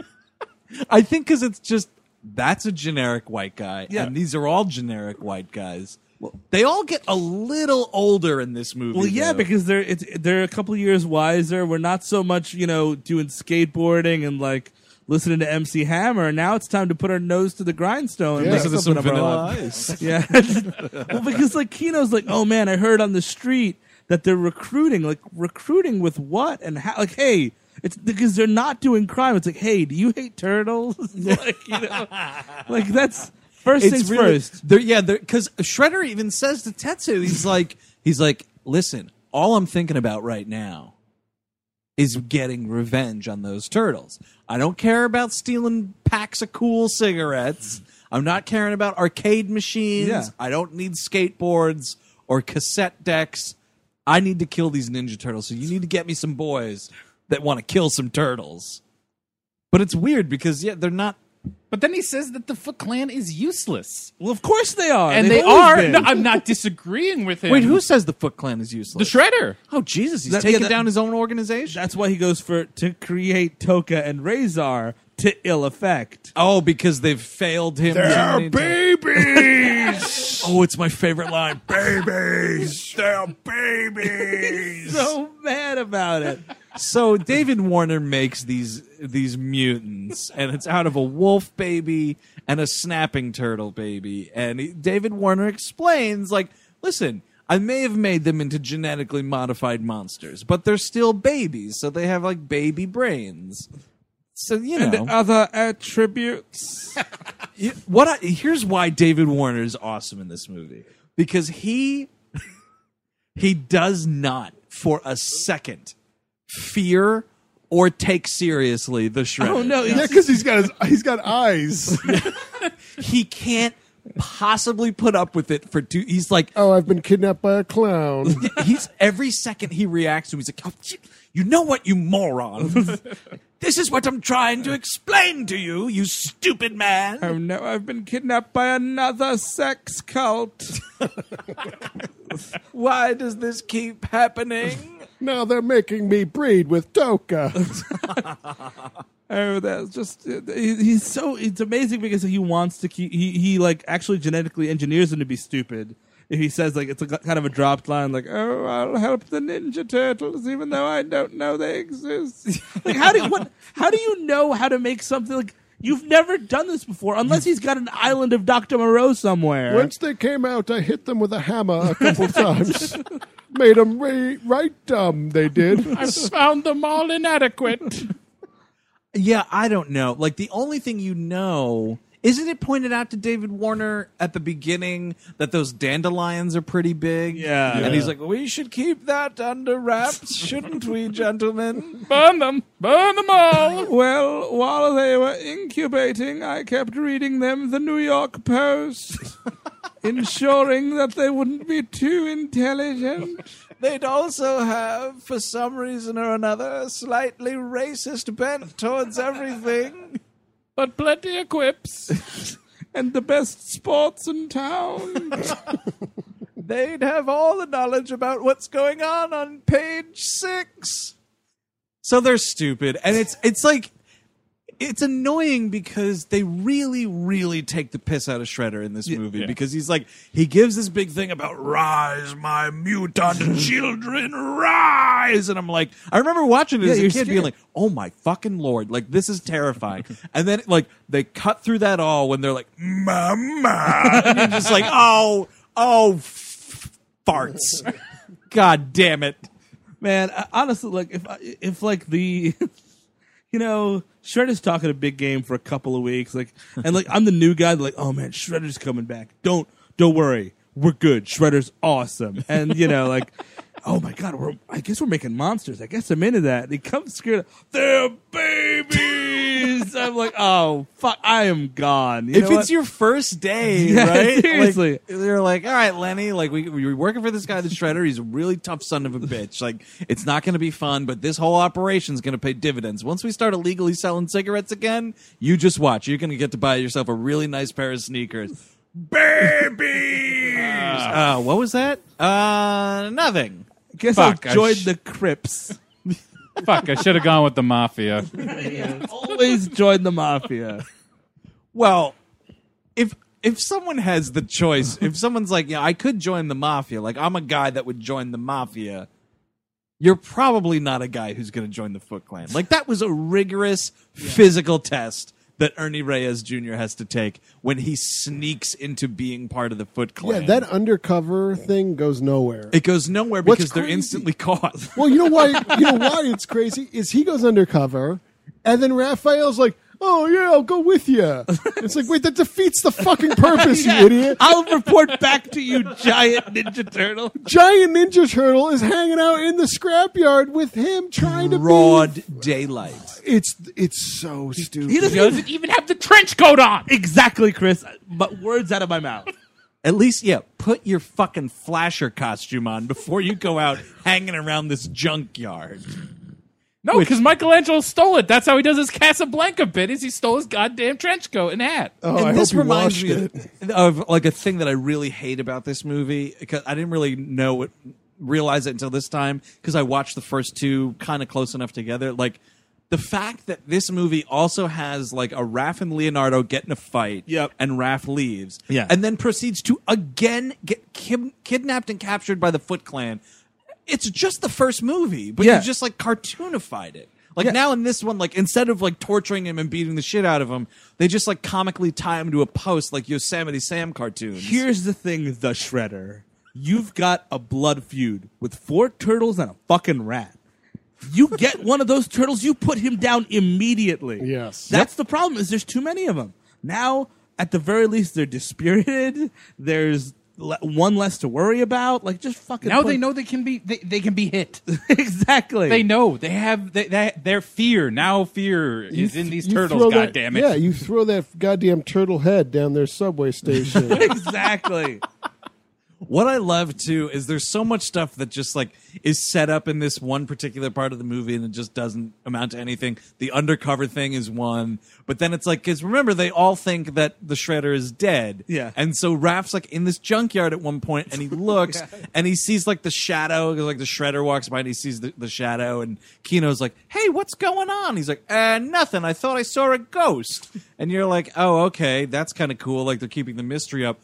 I think because it's just that's a generic white guy, Yeah. and these are all generic white guys. They all get a little older in this movie. Well, yeah, though. because they're it's, they're a couple years wiser. We're not so much, you know, doing skateboarding and like listening to M C Hammer. Now it's time to put our nose to the grindstone and Yeah. make listen to something some of our Vanilla lives. Ice. Yeah. Well, because like Kino's like, oh man, I heard on the street that they're recruiting. Like recruiting with what and how? Like, hey, it's because they're not doing crime. It's like, hey, do you hate turtles? like, you know, like that's first It's things really, first. They're, yeah, because Shredder even says to Tetsu, he's like, he's like, listen, all I'm thinking about right now is getting revenge on those turtles. I don't care about stealing packs of cool cigarettes. I'm not caring about arcade machines. Yeah. I don't need skateboards or cassette decks. I need to kill these Ninja Turtles. So you need to get me some boys that want to kill some turtles. But it's weird because, yeah, they're not. But then he says that the Foot Clan is useless, Well, of course they are, and They've they always are. been. No, I'm not disagreeing with him. Wait, who says the Foot Clan is the useless? Shredder? Oh, Jesus, he's That- taking yeah, that- down his own organization? That's why he goes for to create Toka and Razor to ill effect. Oh, because they've failed him. too many times. babies. Oh, it's my favorite line. Babies. They're babies. So mad about it. So David Warner makes these these mutants, and it's out of a wolf baby and a snapping turtle baby. And he, David Warner explains, like, listen, I may have made them into genetically modified monsters, but they're still babies, so they have like baby brains. So you know, And other attributes. You- what I, here's why David Warner is awesome in this movie, because he he does not for a second fear or take seriously the Shredder. Oh no! Yeah, because he's got his, he's got eyes. He can't possibly put up with it for two. He's like, Oh, I've been kidnapped by a clown. he's every second he reacts to him, he's like, oh, you- you know what, you moron. This is what I'm trying to explain to you, you stupid man. Oh no! I've been kidnapped by another sex cult. Why does this keep happening? Now they're making me breed with Toka. Oh, that's just he- he's so it's amazing because he wants to keep he he like actually genetically engineers him to be stupid. If he says like it's a kind of a dropped line like, oh, I'll help the Ninja Turtles even though I don't know they exist. Like how do what how do you know how to make something like you've never done this before unless he's got an island of Doctor Moreau somewhere. Once they came out, I hit them with a hammer a couple times. Made them re- right dumb, they did. I found them all inadequate. Yeah, I don't know. Like, the only thing you know, isn't it pointed out to David Warner at the beginning that those dandelions are pretty big? Yeah. And he's like, we should keep that under wraps, shouldn't we, gentlemen? Burn them. Burn them all. Well, while they were incubating, I kept reading them the New York Post, ensuring that they wouldn't be too intelligent. They'd also have, for some reason or another, a slightly racist bent towards everything. But plenty of quips. And the best sports in town. They'd have all the knowledge about what's going on on page six. So they're stupid, and it's it's like it's annoying because they really, really take the piss out of Shredder in this movie yeah. because he's like, he gives this big thing about rise, my mutant children, rise. And I'm like, I remember watching it Yeah, as a you're kid scared. being like, oh my fucking Lord, like this is terrifying. And then like they cut through that all when they're like, mama. And you're just like, oh, oh, f- farts. God damn it. Man, I, honestly, like if I- if like the, you know, Shredder's talking a big game for a couple of weeks, like, and like I'm the new guy, like, oh man, Shredder's coming back. Don't don't worry, we're good. Shredder's awesome, and you know, like, oh my god, we're I guess we're making monsters. I guess I'm into that. And he comes scared. They're babies. I'm like, oh fuck, I am gone. You If know it's what? your first day, Yeah, right? seriously. Like, they're like, all right, Lenny, like we we were working for this guy, the Shredder. He's a really tough son of a bitch. Like it's not going to be fun, but this whole operation's going to pay dividends. Once we start illegally selling cigarettes again, you just watch. You're going to get to buy yourself a really nice pair of sneakers. Babies. Uh, what was that? Uh, nothing. guess Fuck, I I joined sh- the Crips. Fuck, I should have gone with the Mafia. Always join the mafia. Well, if if someone has the choice, if someone's like, yeah, I could join the mafia, like I'm a guy that would join the mafia, you're probably not a guy who's going to join the Foot Clan. Like that was a rigorous physical test that Ernie Reyes Junior has to take when he sneaks into being part of the Foot Clan. Yeah, that undercover thing goes nowhere. it goes nowhere What's because they're crazy- instantly caught. Well, you know why? You know why it's crazy is he goes undercover, and then Raphael's like, "Oh yeah, I'll go with you." It's like, wait, that defeats the fucking purpose, Yeah. you idiot. I'll report back to you, giant Ninja Turtle. Giant Ninja Turtle is hanging out in the scrapyard with him, trying to Broad be. daylight. It's it's so stupid. He He doesn't doesn't even have the trench coat on. Exactly, Chris. But words out of my mouth. At least, yeah, put your fucking flasher costume on before you go out hanging around this junkyard. No, because Michelangelo stole it. That's how he does his Casablanca bit. Is he stole his goddamn trench coat and hat. Oh, and I this hope you reminds watched me it. of, of like a thing that I really hate about this movie because I didn't really know it, realize it until this time because I watched the first two kind of close enough together. Like the fact that this movie also has like a Raph and Leonardo get in a fight, Yep. and Raph leaves, Yeah. and then proceeds to again get kid- kidnapped and captured by the Foot Clan. It's just the first movie, but Yeah. you just like cartoonified it. Like Yeah. now in this one, like instead of like torturing him and beating the shit out of him, they just like comically tie him to a post like Yosemite Sam cartoons. Here's the thing, the Shredder. You've got a blood feud with four turtles and a fucking rat. You get one of those turtles, you put him down immediately. Yes. That's the problem, is there's too many of them. Now, at the very least, they're dispirited. There's le- one less to worry about. Like, just fucking Now put- they know they can be they, they can be hit. exactly. They know they have they, they, their fear now. Fear is in these You turtles. throw God that- damn it! Yeah, you throw that goddamn turtle head down their subway station. exactly. What I love too is there's so much stuff that just like is set up in this one particular part of the movie and it just doesn't amount to anything. The undercover thing is one, but then it's like, because remember they all think that the Shredder is dead, Yeah. and so Raph's like in this junkyard at one point and he looks and he sees like the shadow, like the Shredder walks by and he sees the, the shadow and Kino's like, hey, what's going on? He's like, uh, nothing. I thought I saw a ghost, and you're like, oh, okay, that's kind of cool. Like they're keeping the mystery up.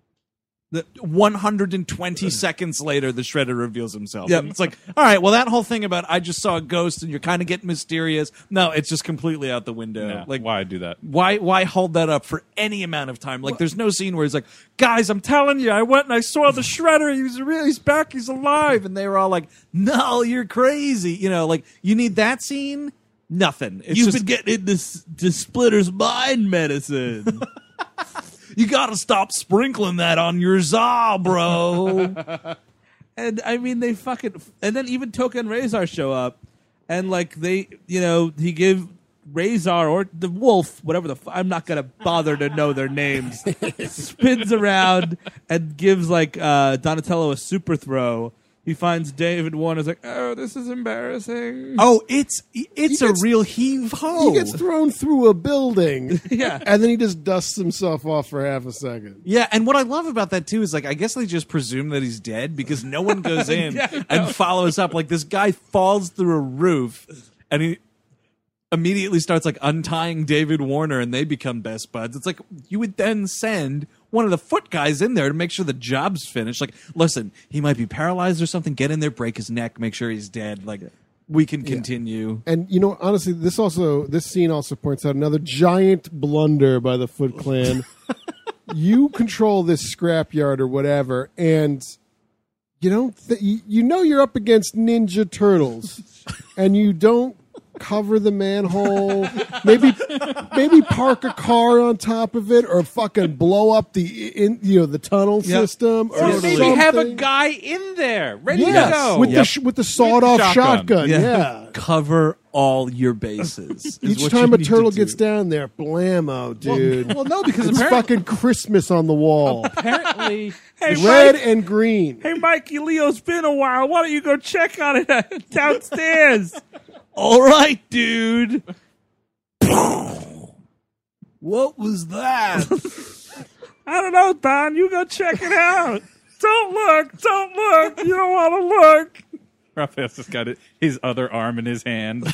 The one hundred twenty seconds later, the Shredder reveals himself. Yep. And it's like, all right, well, that whole thing about I just saw a ghost and you're kind of getting mysterious. No, it's just completely out the window. Yeah, like, why do that? why why hold that up for any amount of time? Like, there's no scene where he's like, guys, I'm telling you, I went and I saw the Shredder. He was real. He's back. He's alive. And they were all like, no, you're crazy. You know, like, you need that scene? Nothing. It's You've just, been getting into s- to Splitter's mind medicine. you got to stop sprinkling that on your za, bro. And I mean, they fucking, and then even Toka and Razor show up, and like they, you know, he give Razor or the wolf, whatever the, f- I'm not gonna bother to know their names, spins around and gives like uh, Donatello a super throw. He finds David Warner's like, oh, this is embarrassing. Oh, it's it's He a gets- real heave ho. He gets thrown through a building. Yeah. And then he just dusts himself off for half a second. Yeah, and what I love about that too is like I guess they just presume that he's dead because no one goes in Yeah, I know. and follows up. Like this guy falls through a roof, and he immediately starts like untying David Warner and they become best buds. It's like you would then send one of the foot guys in there to make sure the job's finished. Like, listen, he might be paralyzed or something. Get in there, break his neck, make sure he's dead. Like, we can continue. And you know, honestly, this also this scene also points out another giant blunder by the Foot Clan. You control this scrapyard or whatever, and you don't. Th- you, you know you're up against Ninja Turtles, and you don't cover the manhole. Maybe maybe park a car on top of it, or fucking blow up the in, you know the tunnel Yep. system, or Or maybe something. have a guy in there ready Yes, to go. with Yep. the sh- with the sawed off shotgun. shotgun. Yeah. Yeah. Cover all your bases. is Each what time you a need turtle to gets do. down there, blammo, dude. Well, no, because it's apparently, fucking Christmas on the wall. Apparently, hey, Red Mike, and green. hey, Mikey, Leo's been a while. Why don't you go check on it downstairs? All right, dude. What was that? I don't know, Don. You go check it out. Don't look. Don't look. You don't want to look. Raphael's just got it, his other arm in his hand.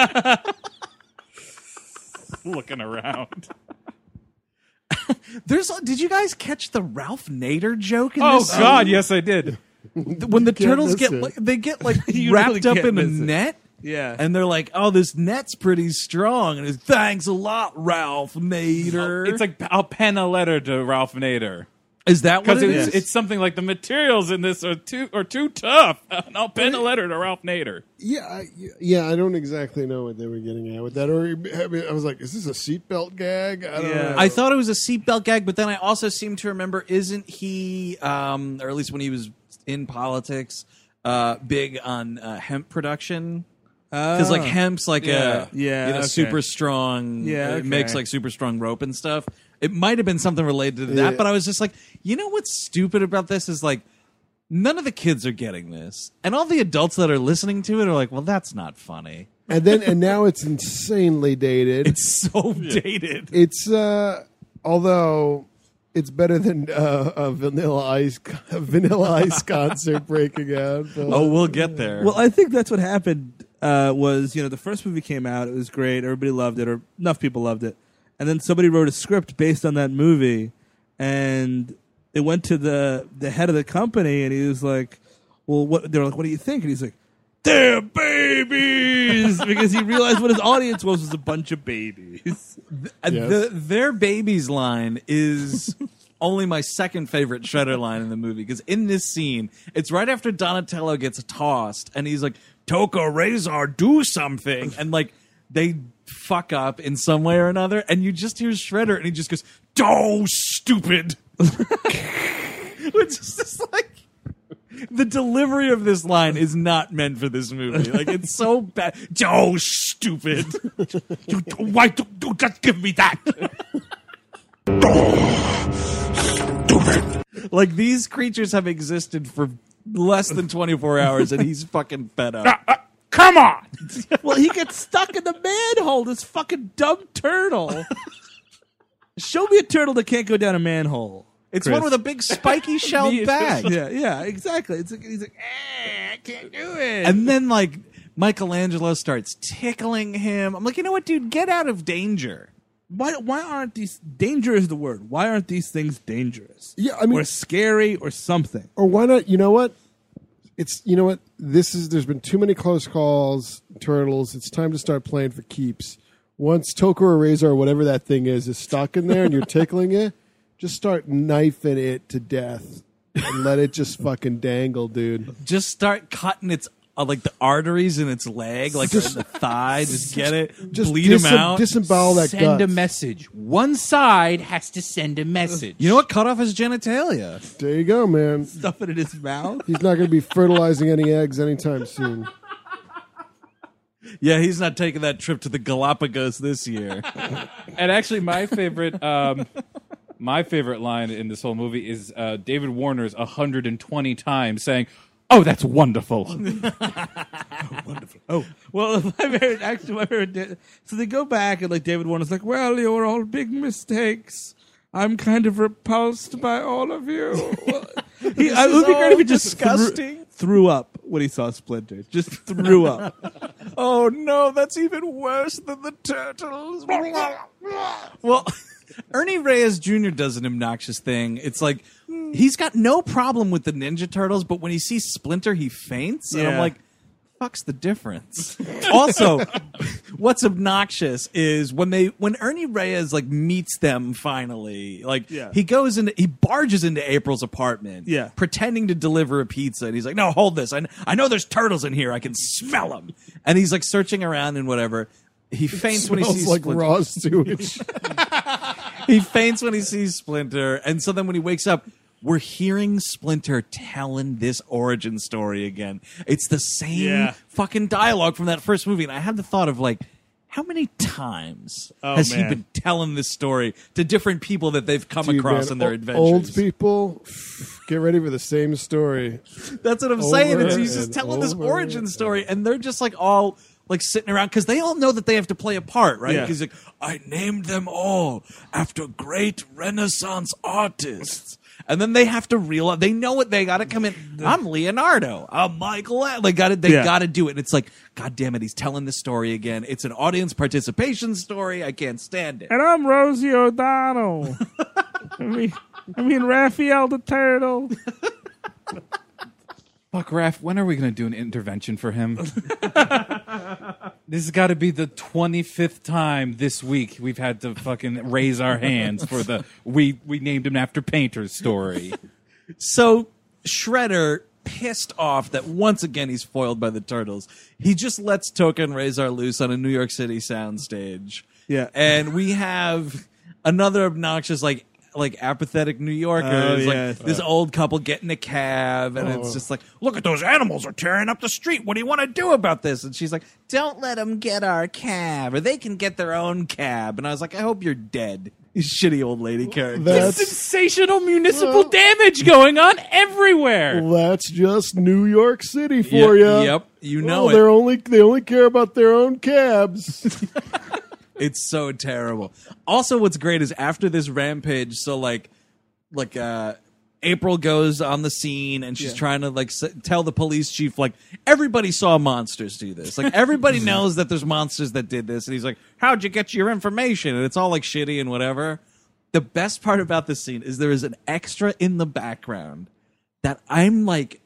Looking around. There's. Did you guys catch the Ralph Nader joke in Oh, this? God, yes, I did. When the can't turtles miss get it. like, they get like You wrapped really up can't in a miss it. net. Yeah. And they're like, "Oh, this net's pretty strong." And it's, "Thanks a lot, Ralph Nader." It's like, I'll pen a letter to Ralph Nader. is that what Because it it's, is? it's something like the materials in this are too are too tough. And I'll pen a letter to Ralph Nader. Yeah, I, yeah. I don't exactly know what they were getting at with that. Or I, mean, I was like, "Is this a seatbelt gag?" I don't Yeah. know. I thought it was a seatbelt gag, but then I also seem to remember, isn't he, um, or at least when he was in politics, uh, big on uh, hemp production? Because like hemp's like Yeah. a Yeah, you know okay. super strong. Yeah, It okay. makes like super strong rope and stuff. It might have been something related to that, Yeah. but I was just like, you know what's stupid about this is like none of the kids are getting this, and all the adults that are listening to it are like, well, that's not funny. and then and now it's insanely dated. It's so dated. It's uh, although it's better than uh, a Vanilla Ice a Vanilla Ice concert breaking out. But, Oh, we'll get there. Well, I think that's what happened. Uh, was you know the first movie came out, it was great, everybody loved it, or enough people loved it, and then somebody wrote a script based on that movie, and it went to the the head of the company, and he was like, "Well, what?" They're like, "What do you think?" And he's like, "They're babies," because he realized what his audience was was a bunch of babies. Uh, Yes. The their babies line is only my second favorite Shredder line in the movie, because in this scene, it's right after Donatello gets tossed, and he's like, "Toka Razor, do something," and like they fuck up in some way or another, and you just hear Shredder, and he just goes, "Oh, stupid," which is just like. The delivery of this line is not meant for this movie. Like, it's so bad. Oh, stupid. You, why do you just give me that? Like, these creatures have existed for less than twenty-four hours, and he's fucking fed up. Come on. Well, he gets stuck in the manhole. This fucking dumb turtle. Show me a turtle that can't go down a manhole. It's Chris. one with a big spiky shell Me bag. Yeah, yeah, exactly. It's like, he's like, eh, I can't do it. And then, like, Michelangelo starts tickling him. I'm like, you know what, dude? Get out of danger. why why aren't these danger is the word? Why aren't these things dangerous? Yeah, I mean- or scary or something. or why not? You know what? It's you know what? This is. There's been too many close calls. Turtles. It's time to start playing for keeps. Once Toka or Razor or whatever that thing is is stuck in there, and you're tickling it, just start knifing it to death and let it just fucking dangle, dude. Just start cutting its, uh, like, the arteries in its leg, like Just- in the thigh. Just get it. Just bleed him disem- out. disembowel that Send a gut. message. One side has to send a message. You know what? Cut off his genitalia. There you go, man. Stuff it in his mouth. He's not going to be fertilizing any eggs anytime soon. Yeah, he's not taking that trip to the Galapagos this year. And actually, my favorite, um, my favorite line in this whole movie is uh, David Warner's one hundred twenty times saying, "Oh, that's wonderful." Oh, well, my favorite, actually, my favorite. So they go back, and like David Warner's like, "Well, you were all big mistakes. I'm kind of repulsed by all of you." Well, he, I, it would be great if he just disgusting. Threw, threw up when he saw Splinter. Just threw up. Oh no, that's even worse than the turtles. Well, Ernie Reyes Junior does an obnoxious thing. It's like he's got no problem with the Ninja Turtles, but when he sees Splinter, he faints. And I'm Yeah. like, fuck's the difference? Also, what's obnoxious is when they when Ernie Reyes like meets them finally, like Yeah. he goes into he barges into April's apartment, Yeah. pretending to deliver a pizza, and he's like, "No, hold this. I I know there's turtles in here. I can smell them." And he's like searching around and whatever. He faints when he Smells sees like Splinter. raw sewage. He faints when he sees Splinter, and so then when he wakes up, we're hearing Splinter telling this origin story again. It's the same Yeah. fucking dialogue from that first movie, and I had the thought of like, how many times Oh, has man. he been telling this story to different people that they've come Dude, across man, in their o- adventures? Old people, get ready for the same story. That's what I'm saying. Over Is he's just and telling this over origin and story, and they're just like all like sitting around because they all know that they have to play a part, right? Yeah. He's like, I named them all after great Renaissance artists. And then they have to realize they know what they got to come in. I'm Leonardo. I'm Michael. They got to. They Yeah. got to do it. And it's like, God damn it! He's telling this story again. It's an audience participation story. I can't stand it. And I'm Rosie O'Donnell. I mean, I mean Raphael the Turtle. Fuck, Raph, when are we going to do an intervention for him? This has got to be the twenty-fifth time this week we've had to fucking raise our hands for the we, we named him after Painter's story. So Shredder, pissed off that once again he's foiled by the turtles, he just lets Toka and Razor loose on a New York City soundstage. Yeah. And we have another obnoxious, like, like apathetic New Yorkers, Oh, like yeah. this old couple get in a cab, and it's just like, look at those animals are tearing up the street. What do you want to do about this? And she's like, don't let them get our cab, or they can get their own cab. And I was like, I hope you're dead, you shitty old lady character. That's Sensational municipal Well- damage going on everywhere. that's just New York City for Yep, you. yep, you know well, it. They're only they only care about their own cabs. It's so terrible. Also, what's great is after this rampage, so like, like uh, April goes on the scene and she's trying to like s- tell the police chief like everybody saw monsters do this. Like everybody knows that there's monsters that did this, and he's like, "How'd you get your information?" And it's all like shitty and whatever. The best part about this scene is there is an extra in the background that I'm like,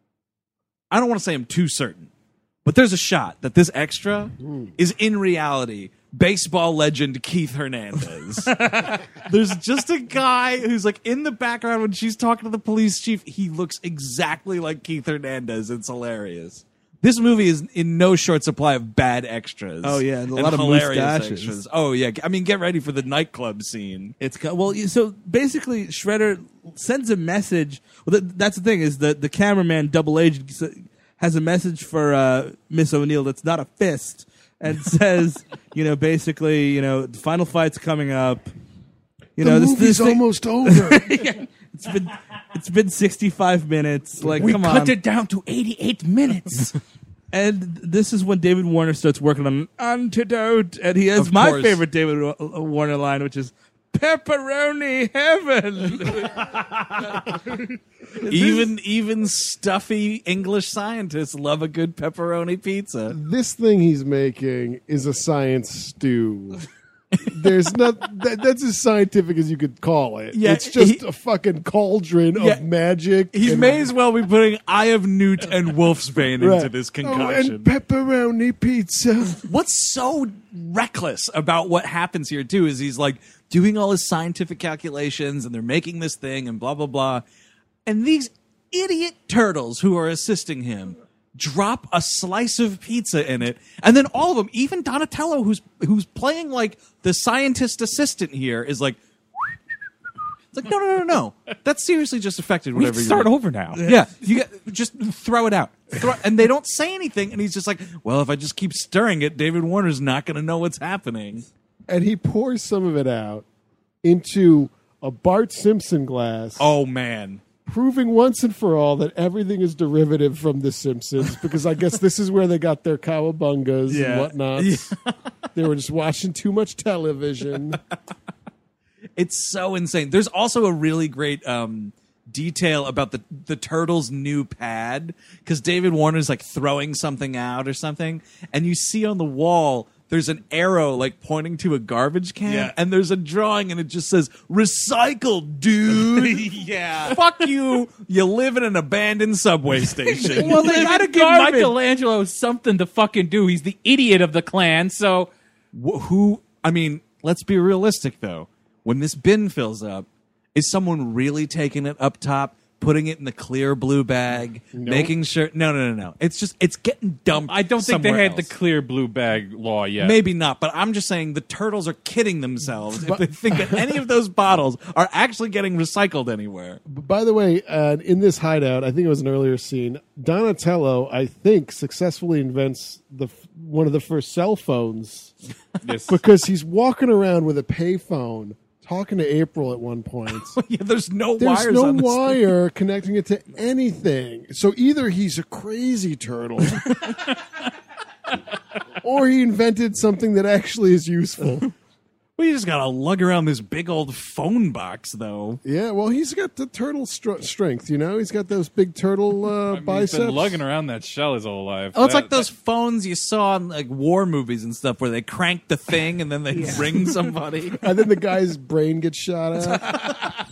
I don't want to say I'm too certain, but there's a shot that this extra is in reality baseball legend Keith Hernandez. There's just a guy who's like in the background when she's talking to the police chief. He looks exactly like Keith Hernandez. It's hilarious. This movie is in no short supply of bad extras. Oh, yeah, and a lot of hilarious mustaches. extras. Oh yeah, I mean, get ready for the nightclub scene. It's co- well, you- so basically, Shredder sends a message. Well, th- that's the thing is the the cameraman double agent s- has a message for uh, Miss O'Neill that's not a fist, and says, you know, basically, you know, the final fight's coming up. You the know, this movie's this thing- almost over. it's been it's been sixty-five minutes. Like, We come cut on. it down to eighty-eight minutes. And this is when David Warner starts working on an antidote, and he has Of my course. favorite David Wa- Warner line, which is pepperoni heaven. Even even stuffy English scientists love a good pepperoni pizza. This thing he's making is a science stew. There's not that, that's as scientific as you could call it. Yeah, it's just he- a fucking cauldron Yeah, of magic. He and- may as well be putting Eye of Newt and Wolfsbane Right. into this Oh, concoction. and pepperoni pizza. What's so reckless about what happens here too is he's like doing all his scientific calculations and they're making this thing and blah blah blah, and these idiot turtles who are assisting him drop a slice of pizza in it, and then all of them, even Donatello, who's who's playing like the scientist assistant here, is like, it's like no no no no, that's seriously just affected We whatever. have to you're start doing. over now. Yeah, you get, just throw it out. Throw, and they don't say anything, and he's just like, well, if I just keep stirring it, David Warner's not going to know what's happening. And he pours some of it out into a Bart Simpson glass, Oh, man. proving once and for all that everything is derivative from The Simpsons, because I guess this is where they got their cowabungas Yeah. and whatnot. They were just watching too much television. It's so insane. There's also a really great um, detail about the the turtle's new pad, because David Warner's like throwing something out or something, and you see on the wall there's an arrow like pointing to a garbage can, Yeah. and there's a drawing and it just says recycle, dude. Yeah. Fuck you. You live in an abandoned subway station. Well, they live gotta in give garbage. Michelangelo something to fucking do. He's the idiot of the clan, so Wh- who, I mean, let's be realistic though. When this bin fills up, is someone really taking it up top, putting it in the clear blue bag, making sure? No, no, no, no. It's just it's getting dumped. I don't think they somewhere had the else. clear blue bag law yet. Maybe not, but I'm just saying the turtles are kidding themselves if they think that any of those bottles are actually getting recycled anywhere. By the way, uh, in this hideout, I think it was an earlier scene. Donatello, I think, successfully invents the f- one of the first cell phones Yes. because he's walking around with a payphone, talking to April at one point. Yeah, there's no There's wires no on this thing. wire connecting it to anything. So either he's a crazy turtle, or he invented something that actually is useful. Well, you just gotta lug around this big old phone box, though. Yeah, well, he's got the turtle str- strength, you know? He's got those big turtle uh, I mean, he's biceps. been lugging around that shell his whole life. Oh, it's That- like those phones you saw in like war movies and stuff, where they crank the thing and then they ring somebody And then the guy's brain gets shot out.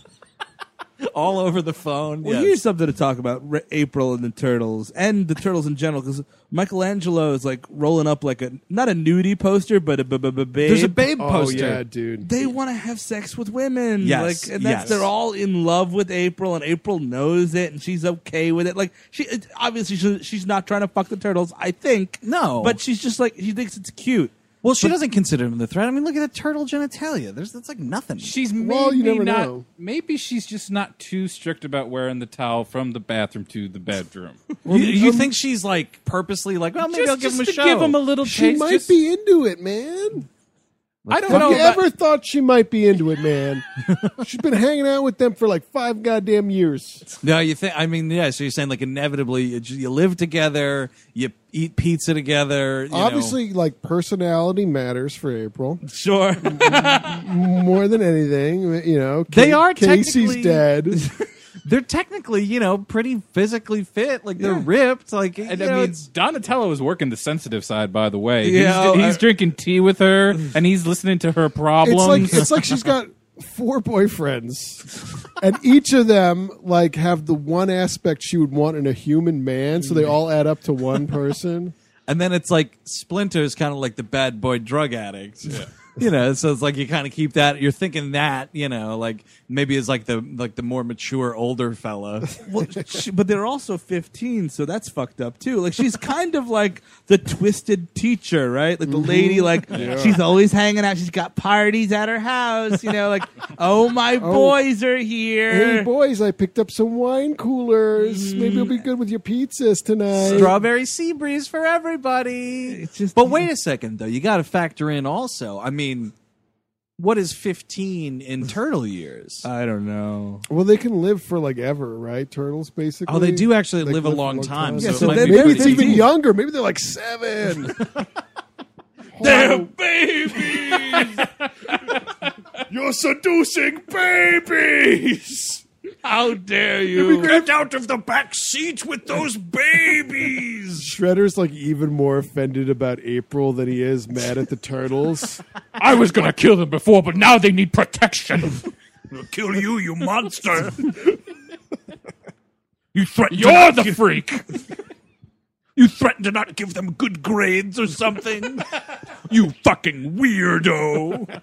all over the phone. Well, Yes. here's something to talk about: Re- April and the turtles, and the turtles in general. Because Michelangelo is like rolling up like a not a nudie poster, but a b- b- b- babe. There's a babe Oh, poster. yeah, dude. They want to have sex with women. Yes, like, and that's yes. they're all in love with April, and April knows it, and she's okay with it. Like she it, obviously she, she's not trying to fuck the turtles, I think. No. but she's just like she thinks it's cute. Well, she doesn't consider him the threat. I mean, look at that turtle genitalia. There's that's like nothing. She's maybe Well, you never not. know. Maybe she's just not too strict about wearing the towel from the bathroom to the bedroom. you you think she's like purposely like, well, maybe just I'll give just him a to show. give him a little She taste. might just- be into it, man. I don't Have know. you about- ever thought she might be into it, man? She's been hanging out with them for like five goddamn years. No, you think? I mean, yeah. So you're saying like inevitably you, you live together, you eat pizza together. You Obviously, like, personality matters for April Sure. more than anything. You know, They Ca- are Casey's technically- dead. know, they're technically you know pretty physically fit. Like they're Yeah. ripped. Like And you I know, mean, it's- Donatello is working the sensitive side, by the way. Yeah, he's, he's I- drinking tea with her, and he's listening to her It's problems. like it's like she's got four boyfriends, and each of them like have the one aspect she would want in a human man, so they all add up to one person. and then it's like Splinter's kind of like the bad boy drug addict. You know, so it's like you kind of keep that. You're thinking that, you know, like maybe it's like the like the more mature older fella. Well, she, but they're also fifteen, so that's fucked up too. Like she's kind of like the twisted teacher, right? Like the lady, like she's always hanging out. She's got parties at her house, you know. Like, oh my boys are here. Hey boys, I picked up some wine coolers. Maybe it'll be good with your pizzas tonight. Strawberry sea breeze for everybody. It's just- but wait a second, though. You got to factor in also. I mean, what is fifteen in turtle years? I don't know. Well, they can live for like ever, right? Turtles, basically. Oh, they do actually They live a for long time. Yeah, So, so it might they- be Maybe pretty it's even easy. younger. Maybe they're like seven. They're babies. You're seducing babies. How dare you? Get out of the back seat with those babies. Shredder's like even more offended about April than he is mad at the turtles. I was gonna kill them before, but now they need protection. I'll kill you, you monster. You threaten You're the freak. You threaten to not give them good grades or something. You fucking weirdo.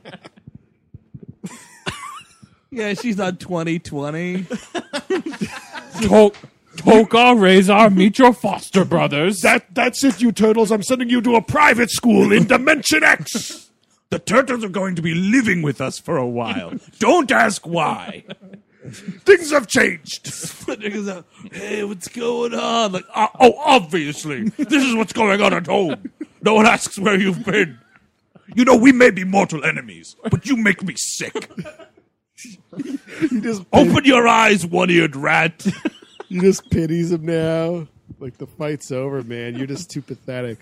Yeah, she's on twenty twenty. To- Toka, Razor, meet your foster brothers. that that's it, you turtles. I'm sending you to a private school in Dimension X. The turtles are going to be living with us for a while. Don't ask why. Things have changed. Splinter goes out, hey, what's going on? Like, uh, oh, obviously, this is what's going on at home. No one asks where you've been. You know, we may be mortal enemies, but you make me sick. He just Open your eyes, one-eared rat. he just pities him now. Like the fight's over, man. You're just too pathetic.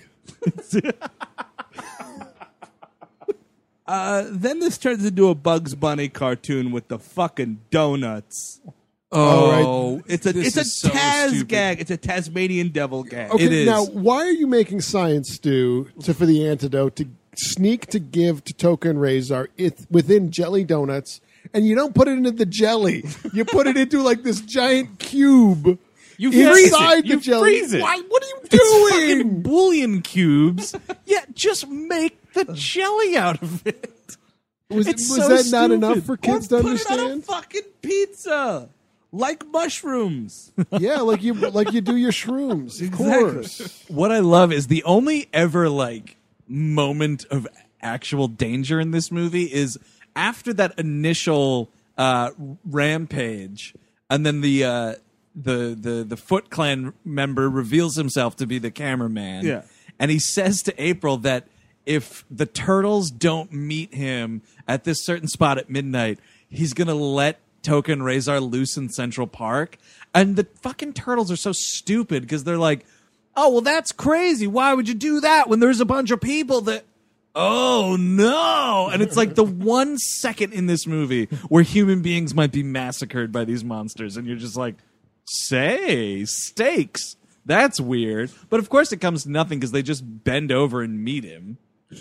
Uh, then this turns into a Bugs Bunny cartoon with the fucking donuts. Oh, It's a this it's a is so Taz stupid. gag. It's a Tasmanian devil gag. Okay, It is. now why are you making science stew to for the antidote to sneak to give to Toka and Razor it within jelly donuts, and you don't put it into the jelly. You put it into like this giant cube. You freeze inside it. the You jelly. freeze it. Why? What are you It's doing? fucking bouillon cubes. Yeah, just make the jelly out of it. was it's was so that not stupid. enough for Or kids to put it on a understand? fucking pizza, like mushrooms. Yeah, like you like you do your shrooms. Of Exactly. course. What I love is the only ever like moment of actual danger in this movie is after that initial uh, rampage, and then the uh, the the the Foot Clan member reveals himself to be the cameraman. Yeah. And he says to April that if the turtles don't meet him at this certain spot at midnight, he's gonna let Toka and Razor loose in Central Park. And the fucking turtles are so stupid because they're like, oh, well, that's crazy. Why would you do that when there's a bunch of people that. Oh, no. And it's like the one second in this movie where human beings might be massacred by these monsters. And you're just like, say, stakes. That's weird. But of course it comes to nothing because they just bend over and meet him.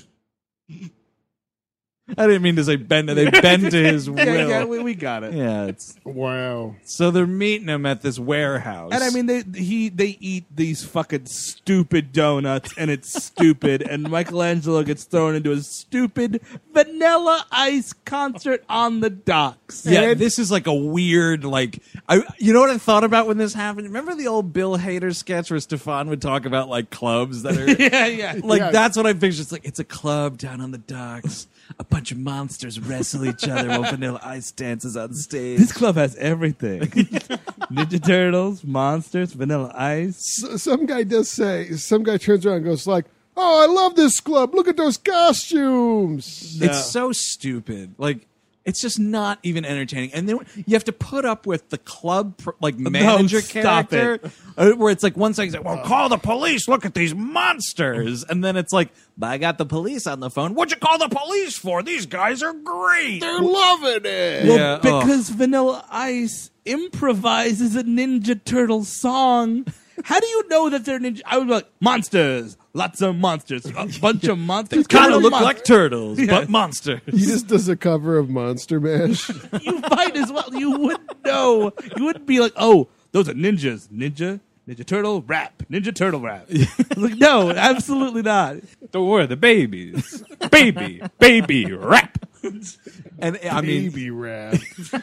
I didn't mean to say bend. They bend to his will. Yeah, yeah, we, we got it. Yeah, it's Wow. so they're meeting him at this warehouse. And I mean, they he they eat these fucking stupid donuts, and it's stupid. And Michelangelo gets thrown into a stupid Vanilla Ice concert on the docks. yeah, And- this is like a weird, like, I. You know what I thought about when this happened? Remember the old Bill Hader sketch where Stefan would talk about like clubs that are yeah, yeah. like Yeah. that's what I picture. It's like it's a club down on the docks. A bunch of monsters wrestle each other while Vanilla Ice dances on stage. This club has everything: Ninja Turtles, monsters, Vanilla Ice. S- some guy does say. Some guy turns around and goes like, "Oh, I love this club. Look at those costumes." No. It's so stupid. Like it's just not even entertaining. And then you have to put up with the club pr- like manager stop character, uh, where it's like one second, he's like, "Well, call the police. Look at these monsters," and then it's like, "But I got the police on the phone. What'd you call the police for? These guys are great." They're loving it. Well, Yeah, because Vanilla Ice improvises a Ninja Turtle song. How do you know that they're ninja? I would be like, monsters, lots of monsters, a bunch of monsters. Kind Turtle of look monsters. like turtles, but monsters. He just does a cover of Monster Mash. You might as well. You wouldn't know. You wouldn't be like, oh, those are ninjas. Ninja, Ninja Turtle, rap. Ninja Turtle rap. Like, no, absolutely not. Don't worry, the babies. Baby, baby, rap. And I mean, Baby rap.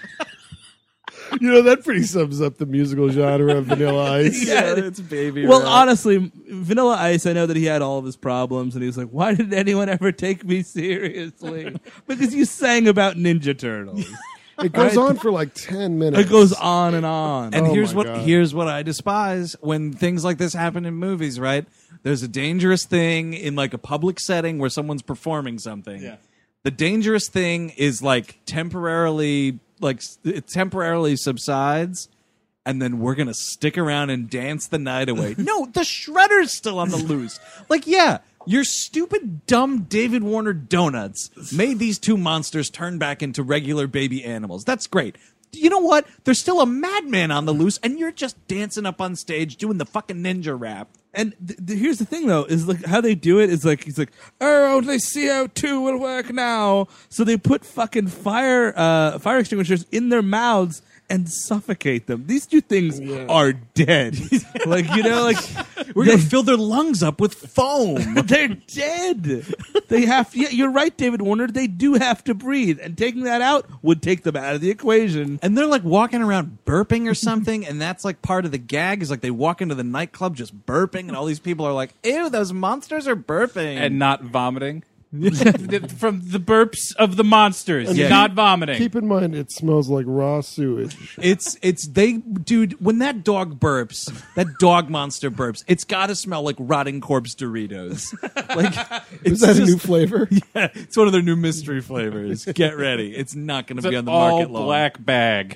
You know, that pretty sums up the musical genre of Vanilla Ice. yeah, it's baby. Well, rap. honestly, Vanilla Ice, I know that he had all of his problems, and he was like, why did anyone ever take me seriously? Because you sang about Ninja Turtles. It goes Right. on for like ten minutes. It goes on and on. And Oh here's my what God. here's what I despise when things like this happen in movies, right? There's a dangerous thing in like a public setting where someone's performing something. Yeah. The dangerous thing is like temporarily like s- it temporarily subsides and then we're going to stick around and dance the night away. No, the shredder's still on the loose. Like, yeah, your stupid dumb David Warner donuts made these two monsters turn back into regular baby animals. That's great. You know what? There's still a madman on the loose, and you're just dancing up on stage doing the fucking ninja rap. And th- th- here's the thing, though, is like how they do it is like he's like, oh, only C O two will work now. So they put fucking fire uh, fire extinguishers in their mouths and suffocate them. These two things are dead. Like, you know, like We're going to fill their lungs up with foam. they're dead. They have. Yeah, you're right, David Warner. They do have to breathe, and taking that out would take them out of the equation. And they're like walking around burping or something, and that's like part of the gag is like they walk into the nightclub just burping, and all these people are like, ew, those monsters are burping. And not vomiting. From the burps of the monsters, Yeah. not vomiting. Keep in mind, it smells like raw sewage. It's it's they dude when that dog burps, that dog monster burps, it's got to smell like rotting corpse Doritos. Like it's Is that a just- new flavor? Yeah, it's one of their new mystery flavors. Get ready, it's not going It's to be an on the all market long. black bag.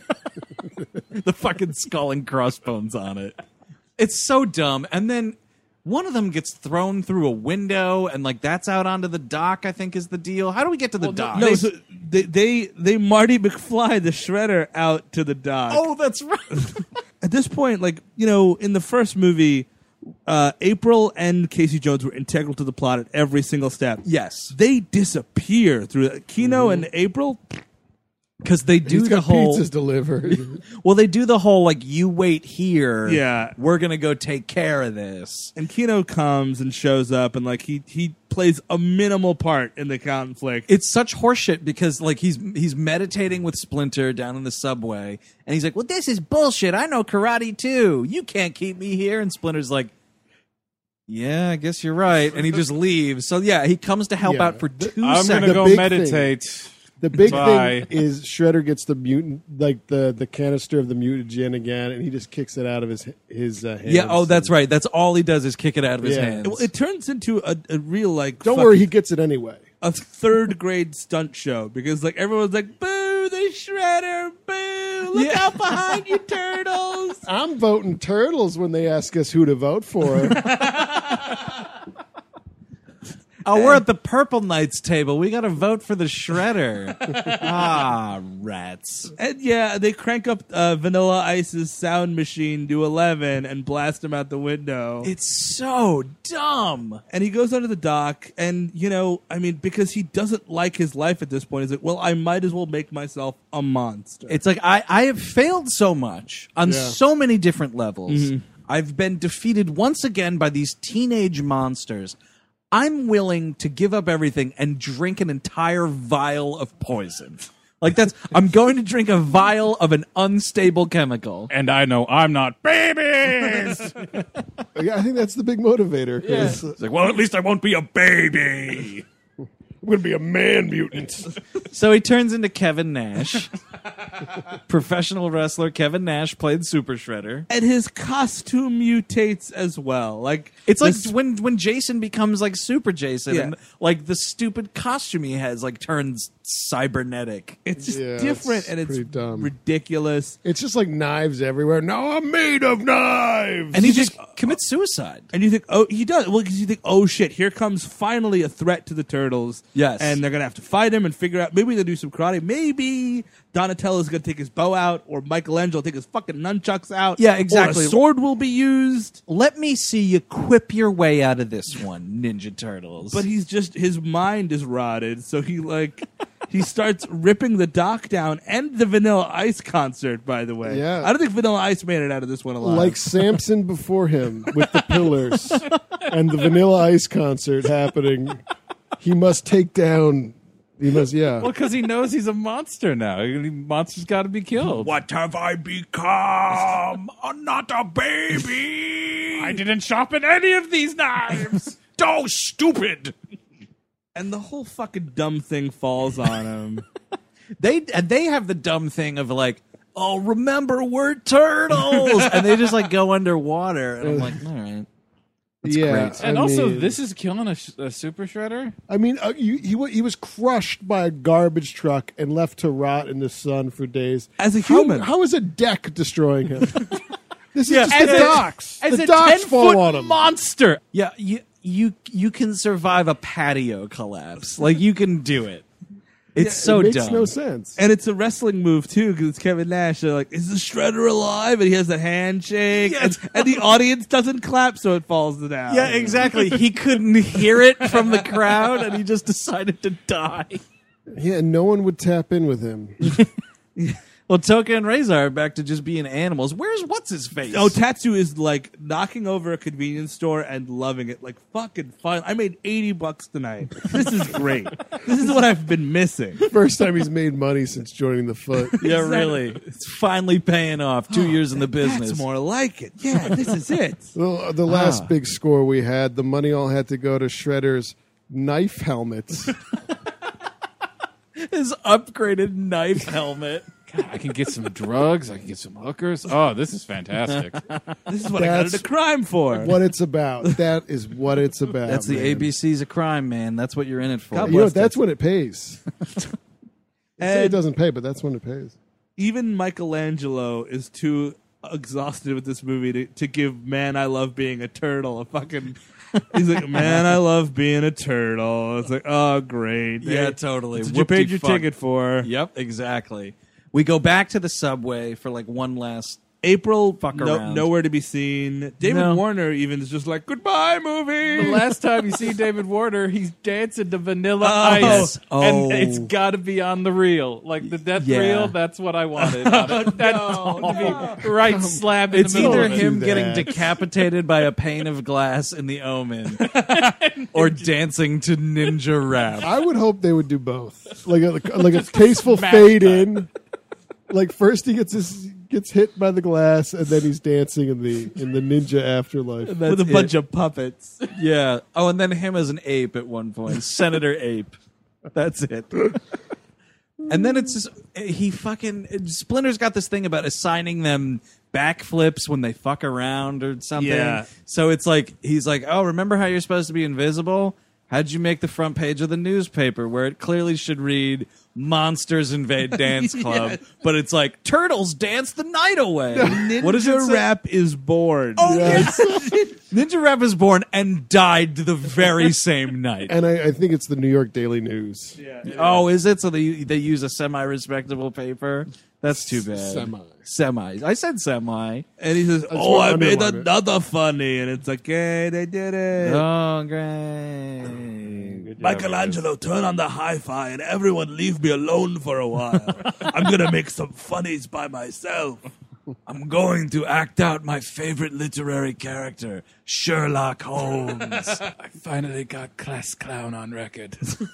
The fucking skull and crossbones on it. It's so dumb. And then one of them gets thrown through a window, and like that's out onto the dock. I think is the deal. How do we get to the Well, dock? No, so they, they they Marty McFly the Shredder out to the dock. oh, that's right. At this point, like, you know, in the first movie, uh, April and Casey Jones were integral to the plot at every single step. Yes, They disappear through Kino and April. because they do He's the got whole. pizzas delivered. Well, they do the whole like you wait here. Yeah. we're gonna go take care of this. And Kino comes and shows up, and like he he plays a minimal part in the conflict. It's such horseshit because like he's he's meditating with Splinter down in the subway, and he's like, "Well, this is bullshit. I know karate too. You can't keep me here." And Splinter's like, "Yeah, I guess you're right." And he just leaves. So yeah, he comes to help Yeah. out for two I'm seconds. gonna The go big meditate. The big Bye. thing is Shredder gets the mutant, like the, the canister of the mutant gin again, and he just kicks it out of his his uh, hands. Yeah. Oh, that's right. That's all he does is kick it out of his Yeah. hands. Well, it turns into a, a real like Don't fuck- worry, he gets it anyway. a third grade stunt show because like everyone's like, "Boo, the Shredder! Boo! Look Yeah. out behind you, turtles!" I'm voting Turtles when they ask us who to vote for. Oh, we're at the Purple Knights table. We got to vote for the Shredder. ah, rats. And yeah, they crank up uh, Vanilla Ice's sound machine to eleven and blast him out the window. It's so dumb. And he goes under the dock, and you know, I mean, because he doesn't like his life at this point, he's like, "Well, I might as well make myself a monster." It's like I, I have failed so much on Yeah. so many different levels. Mm-hmm. I've been defeated once again by these teenage monsters. I'm willing to give up everything and drink an entire vial of poison. Like that's I'm going to drink a vial of an unstable chemical. And I know I'm not babies. Yeah, I think that's the big motivator. 'cause It's like, well, at least I won't be a baby. I'm going to be a man mutant. So he turns into Kevin Nash. Professional wrestler Kevin Nash played Super Shredder. And his costume mutates as well. Like It's like this- when when Jason becomes like Super Jason, Yeah. and like the stupid costume he has like turns cybernetic. it's just Yeah, different it's and it's pretty dumb. ridiculous. It's just like knives everywhere. No, I'm made of knives. And he just commits suicide. And you think, oh, he does. Well, because you think, oh shit, here comes finally a threat to the turtles. Yes. And they're gonna have to fight him and figure out. Maybe they'll do some karate. Maybe Donatello's gonna take his bow out, or Michelangelo will take his fucking nunchucks out. Yeah, exactly. Or a sword will be used. Let me see you quip your way out of this one, Ninja Turtles. But he's just his mind is rotted, so he like he starts ripping the dock down and the Vanilla Ice concert. By the way, Yeah. I don't think Vanilla Ice made it out of this one alive. like Samson before him with the pillars and the Vanilla Ice concert happening. He must take down. He must, yeah. Well, because he knows he's a monster now. Monster's got to be killed. what have I become? I'm not a baby. I didn't sharpen any of these knives. so stupid. and the whole fucking dumb thing falls on him. They and they have the dumb thing of like, oh, remember we're turtles, and they just like go underwater, and I'm like, all right. yeah. great. And I also, mean- this is killing a, sh- a super shredder. I mean, uh, you, he wa- he was crushed by a garbage truck and left to rot in the sun for days. As a How- human. how is a deck destroying him? This is Yeah, just as the a- docks. As the a docks ten fall foot on him. monster. Yeah, you you you can survive a patio collapse. Like you can do it. It's so it makes dumb. no sense. And it's a wrestling move too, because it's Kevin Nash. They're like, "Is the Shredder alive?" And he has that handshake, Yes. and, and the audience doesn't clap, so it falls down. Yeah, exactly. He couldn't hear it from the crowd, and he just decided to die. Yeah, no one would tap in with him. Well, Toka and Razor are back to just being animals. Where's what's his face? Oh, Tatsu is like knocking over a convenience store and loving it. Like, fucking fun. I made eighty bucks tonight. This is great. This is what I've been missing. First time he's made money since joining the Foot. yeah, really. It's finally paying off. Two years in the business. That's more like it. Yeah, this is it. Well, the last Ah. big score we had, the money all had to go to Shredder's knife helmets. His upgraded knife helmet. God, I can get some drugs. I can get some hookers. Oh, this is fantastic. This is what I got That's into crime for. what it's about. That is what it's about. That's the man. A B Cs of crime, man. That's what you're in it for. God You know, bless that's Texas. when it pays. Say it And doesn't pay, but that's when it pays. even Michelangelo is too exhausted with this movie to, to give Man I Love Being a Turtle a fucking... He's like, man, I love being a turtle. It's like, oh, great. Yeah, Hey, totally. That's what you paid your Whoop-de-fuck. ticket for. Yep, exactly. We go back to the subway for like one last... April, Fuck no, around. nowhere to be seen. David No. Warner even is just like, goodbye, movie. The last time you see David Warner, he's dancing to Vanilla Oh. Ice, Oh. and it's got to be on the reel, like the death Yeah. reel. That's what I wanted. on it. That's to be right slab in It's the middle either of it. him Do getting that. decapitated by a pane of glass in The Omen or dancing to Ninja Rap. I would hope they would do both, like a like a tasteful fade in. Like first he gets his gets hit by the glass, and then he's dancing in the in the ninja afterlife. With a That's bunch it. of puppets. Yeah. Oh, and then him as an ape at one point. Senator Ape. That's it. And then it's just, he fucking, Splinter's got this thing about assigning them backflips when they fuck around or something. Yeah. So it's like, he's like, oh, remember how you're supposed to be invisible? How'd you make the front page of the newspaper where it clearly should read Monsters Invade Dance Club, but it's like Turtles Dance the Night Away. Ninja What does it say? Rap is born. Oh, yes. Ninja Rap was born and died the very same night. And I, I think it's the New York Daily News. Yeah. Oh, is it? So they they use a semi-respectable paper? That's too bad. Semi. Semi. I said semi. And he says, That's oh, what I made underlined it. another funny. And it's like, hey, they did it. Oh, great. Good job, Michelangelo, turn on the hi-fi and everyone leave me alone for a while. I'm going to make some funnies by myself. I'm going to act out my favorite literary character, Sherlock Holmes. I finally got Class Clown on record.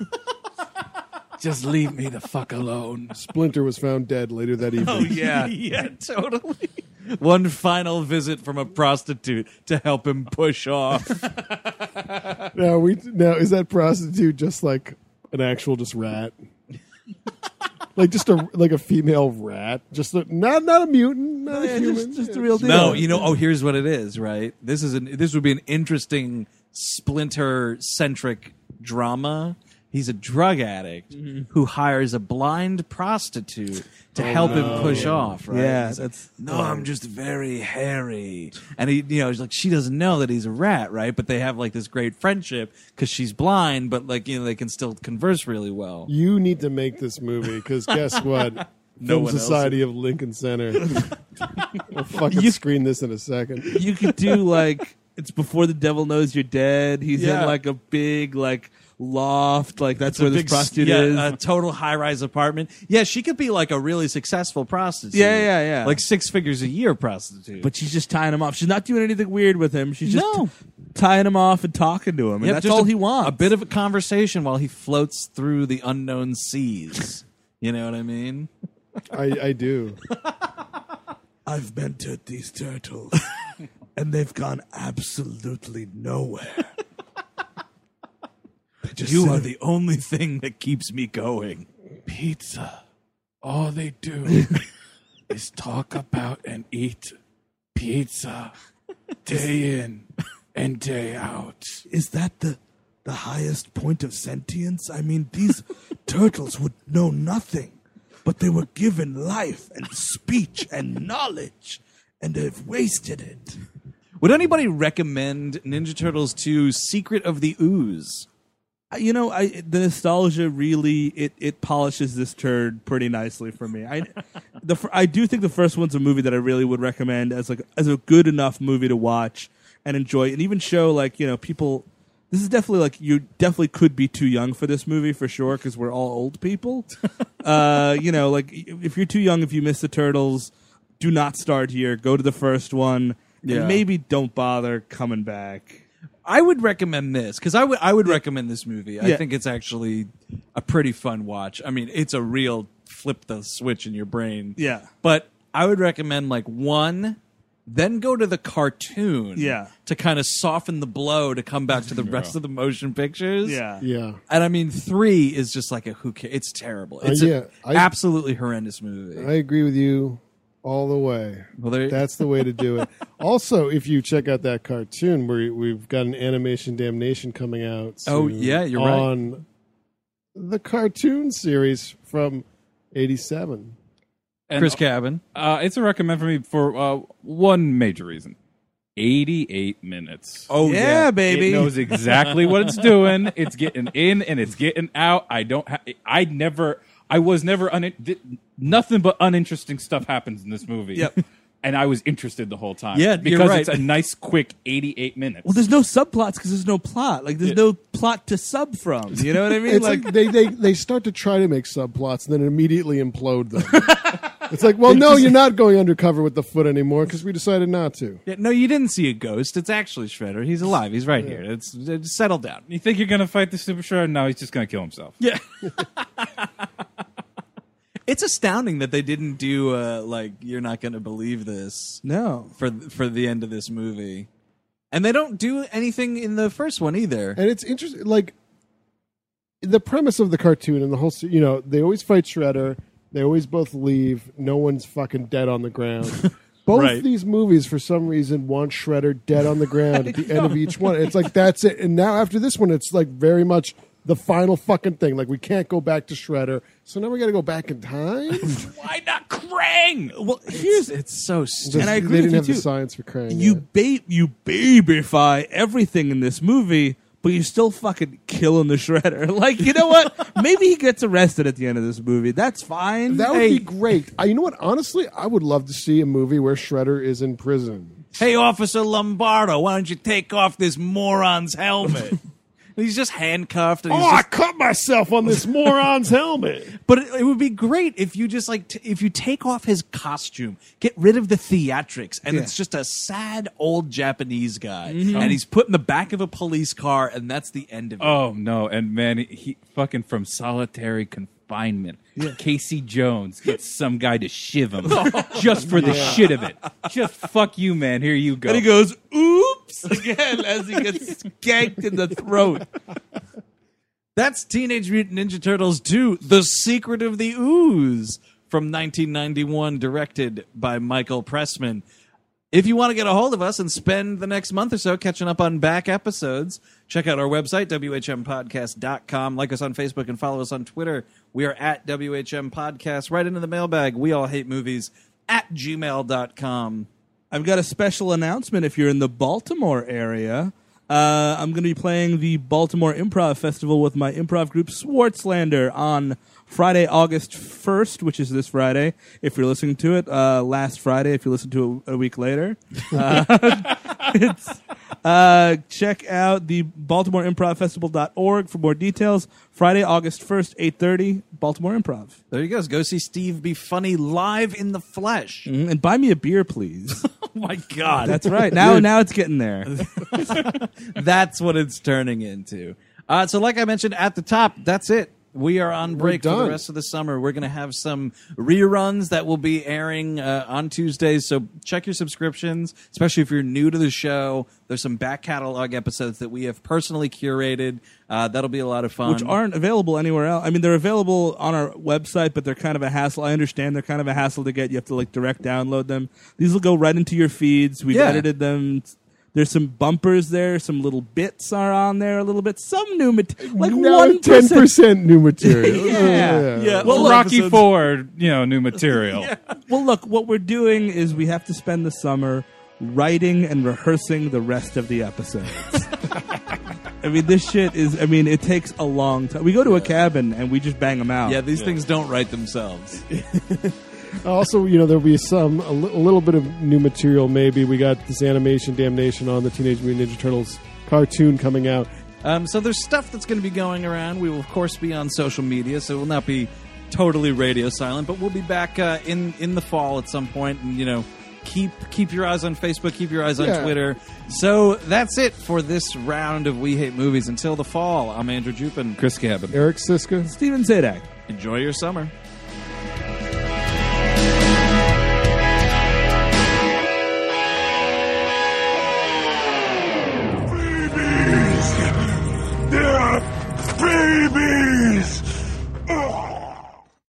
Just leave me the fuck alone. Splinter was found dead later that evening. Oh, yeah. Yeah, totally. One final visit from a prostitute to help him push off. Now we now is that prostitute just like an actual just rat? Like just a like a female rat, just a, not not a mutant, not a Yeah, human, just- just Yeah. a real deal. No, you know. Oh, here's what it is. Right. This is an. This would be an interesting Splinter-centric drama. He's a drug addict who hires a blind prostitute to help him push off. Right. Yeah, He's like, that's- no, I'm just very hairy, and he, you know, he's like, she doesn't know that he's a rat, right? But they have like this great friendship because she's blind, but like you know, they can still converse really well. You need to make this movie because guess what? No Film one else Society of Lincoln Center. I'll fucking You- screen this in a second. You could do like, it's Before the Devil Knows You're Dead. He's Yeah. in like a big like loft. Like that's It's a where this big, prostitute yeah, is. a total high-rise apartment. Yeah, she could be like a really successful prostitute. Yeah, yeah, yeah. Like six figures a year prostitute. But she's just tying him off. She's not doing anything weird with him. She's just No. t- tying him off and talking to him. And Yep, that's just all a, he wants. A bit of a conversation while he floats through the unknown seas. You know what I mean? I, I do. I've mentored these turtles, and they've gone absolutely nowhere. They just You sit- are the only thing that keeps me going. Pizza. All they do is talk about and eat pizza day in and day out. Is that the the highest point of sentience? I mean, these turtles would know nothing, but they were given life and speech and knowledge, and they've wasted it. Would anybody recommend Ninja Turtles two Secret of the Ooze? Uh, You know, I the nostalgia really it, it polishes this turd pretty nicely for me. I the fir- I do think the first one's a movie that I really would recommend as like as a good enough movie to watch and enjoy, and even show like you know people. This is definitely like you definitely could be too young for this movie for sure because we're all old people. uh, you know, like if you're too young, if you miss the Turtles, do not start here. Go to the first one, Yeah. and maybe don't bother coming back. I would recommend this because I would I would recommend this movie. I Yeah. think it's actually a pretty fun watch. I mean, it's a real flip the switch in your brain. Yeah. But I would recommend like one, then go to the cartoon. Yeah. To kind of soften the blow to come back to the rest of the motion pictures. Yeah. Yeah. And I mean, three is just like a who cares? It's terrible. It's Uh, yeah, an I- absolutely horrendous movie. I agree with you all the way. well, there, That's the way to do it. Also, if you check out that cartoon, where we've got an Animation Damnation coming out. Oh, soon yeah, you're right. on the cartoon series from eighty-seven. And, Chris Cabin. Uh, it's a recommend for me for uh, one major reason. eighty-eight minutes. Oh, yeah, baby. It knows exactly what it's doing. It's getting in and it's getting out. I don't ha- I never, I was never, un- nothing but uninteresting stuff happens in this movie. Yep. And I was interested the whole time. Yeah, you're because right. it's a nice, quick eighty-eight minutes. Well, there's no subplots because there's no plot. Like, there's no plot to sub from. You know what I mean? It's like, they, they they start to try to make subplots and then immediately implode them. It's like, well, no, you're not going undercover with the foot anymore because we decided not to. Yeah, no, you didn't see a ghost. It's actually Shredder. He's alive. He's right here. It's, it's settle down. You think you're going to fight the Super Shredder? No, he's just going to kill himself. Yeah. It's astounding that they didn't do uh, like you're not going to believe this no. for for the end of this movie, and they don't do anything in the first one either. And it's interesting, like, the premise of the cartoon and the whole, se- you know, they always fight Shredder. They always both leave. No one's fucking dead on the ground. Both Right. these movies, for some reason, want Shredder dead on the ground at the end of each one. It's like, that's it. And now after this one, it's like very much the final fucking thing. Like, we can't go back to Shredder. So now we got to go back in time? Why not Krang? Well, here's It's so stupid. And I they agree didn't with you, have the too. science for Krang. you yet. ba- you babyfy everything in this movie, but you're still fucking killing the Shredder. Like, you know what? Maybe he gets arrested at the end of this movie. That's fine. That would Hey. be great. I, you know what? Honestly, I would love to see a movie where Shredder is in prison. Hey, Officer Lombardo, why don't you take off this moron's helmet? He's just handcuffed. And he's just, cut myself on this moron's helmet. but it, it would be great if you just like t- if you take off his costume, get rid of the theatrics, and Yeah. it's just a sad old Japanese guy, and he's put in the back of a police car, and that's the end of it. Oh no! And man, he, he fucking from solitary confinement. Casey Jones gets some guy to shiv him just for the shit of it. Just fuck you, man. Here you go. And he goes, oops, again, as he gets ganked in the throat. That's Teenage Mutant Ninja Turtles two: The Secret of the Ooze from nineteen ninety-one, directed by Michael Pressman. If you want to get a hold of us and spend the next month or so catching up on back episodes, check out our website, W H M podcast dot com. Like us on Facebook and follow us on Twitter. We are at W H M Podcast. Right into the mailbag. We all hate movies at gmail dot com. I've got a special announcement if you're in the Baltimore area. Uh, I'm going to be playing the Baltimore Improv Festival with my improv group Swartzlander on Friday, August first, which is this Friday. If you're listening to it, uh, last Friday, if you listen to it a week later. Uh, it's, uh, check out the Baltimore Improv Festival dot org for more details. Friday, August first, eight thirty, Baltimore Improv. There you go. Go see Steve be funny live in the flesh. Mm, and buy me a beer, please. Oh, my God. That's right. Now, now it's getting there. That's what it's turning into. Uh, so like I mentioned at the top, that's it. We are on break for the done. rest of the summer. We're going to have some reruns that will be airing uh, on Tuesdays. So check your subscriptions, especially if you're new to the show. There's some back catalog episodes that we have personally curated. Uh, that'll be a lot of fun. Which aren't available anywhere else. I mean, they're available on our website, but they're kind of a hassle. I understand they're kind of a hassle to get. You have to like direct download them. These will go right into your feeds. We've Yeah. edited them. There's some bumpers there. Some little bits are on there a little bit. Some new material. Like now one ten percent new material. Yeah. Yeah. Well, Well, Rocky episodes- Four, you know, new material. Well, look, what we're doing is we have to spend the summer writing and rehearsing the rest of the episodes. I mean, this shit is, I mean, it takes a long time. We go to a cabin and we just bang them out. Yeah, these things don't write themselves. Also, you know, there'll be some a, li- a little bit of new material. Maybe we got this animation damnation on the Teenage Mutant Ninja Turtles cartoon coming out. Um, so there's stuff that's going to be going around. We will, of course, be on social media, so we'll not be totally radio silent, but we'll be back uh, in in the fall at some point, and you know, keep keep your eyes on Facebook, keep your eyes on Yeah. Twitter. So that's it for this round of We Hate Movies. Until the fall, I'm Andrew Jupin. Chris Cabin. Eric Siska. Steven Zadak. Enjoy your summer. Babies! They're babies!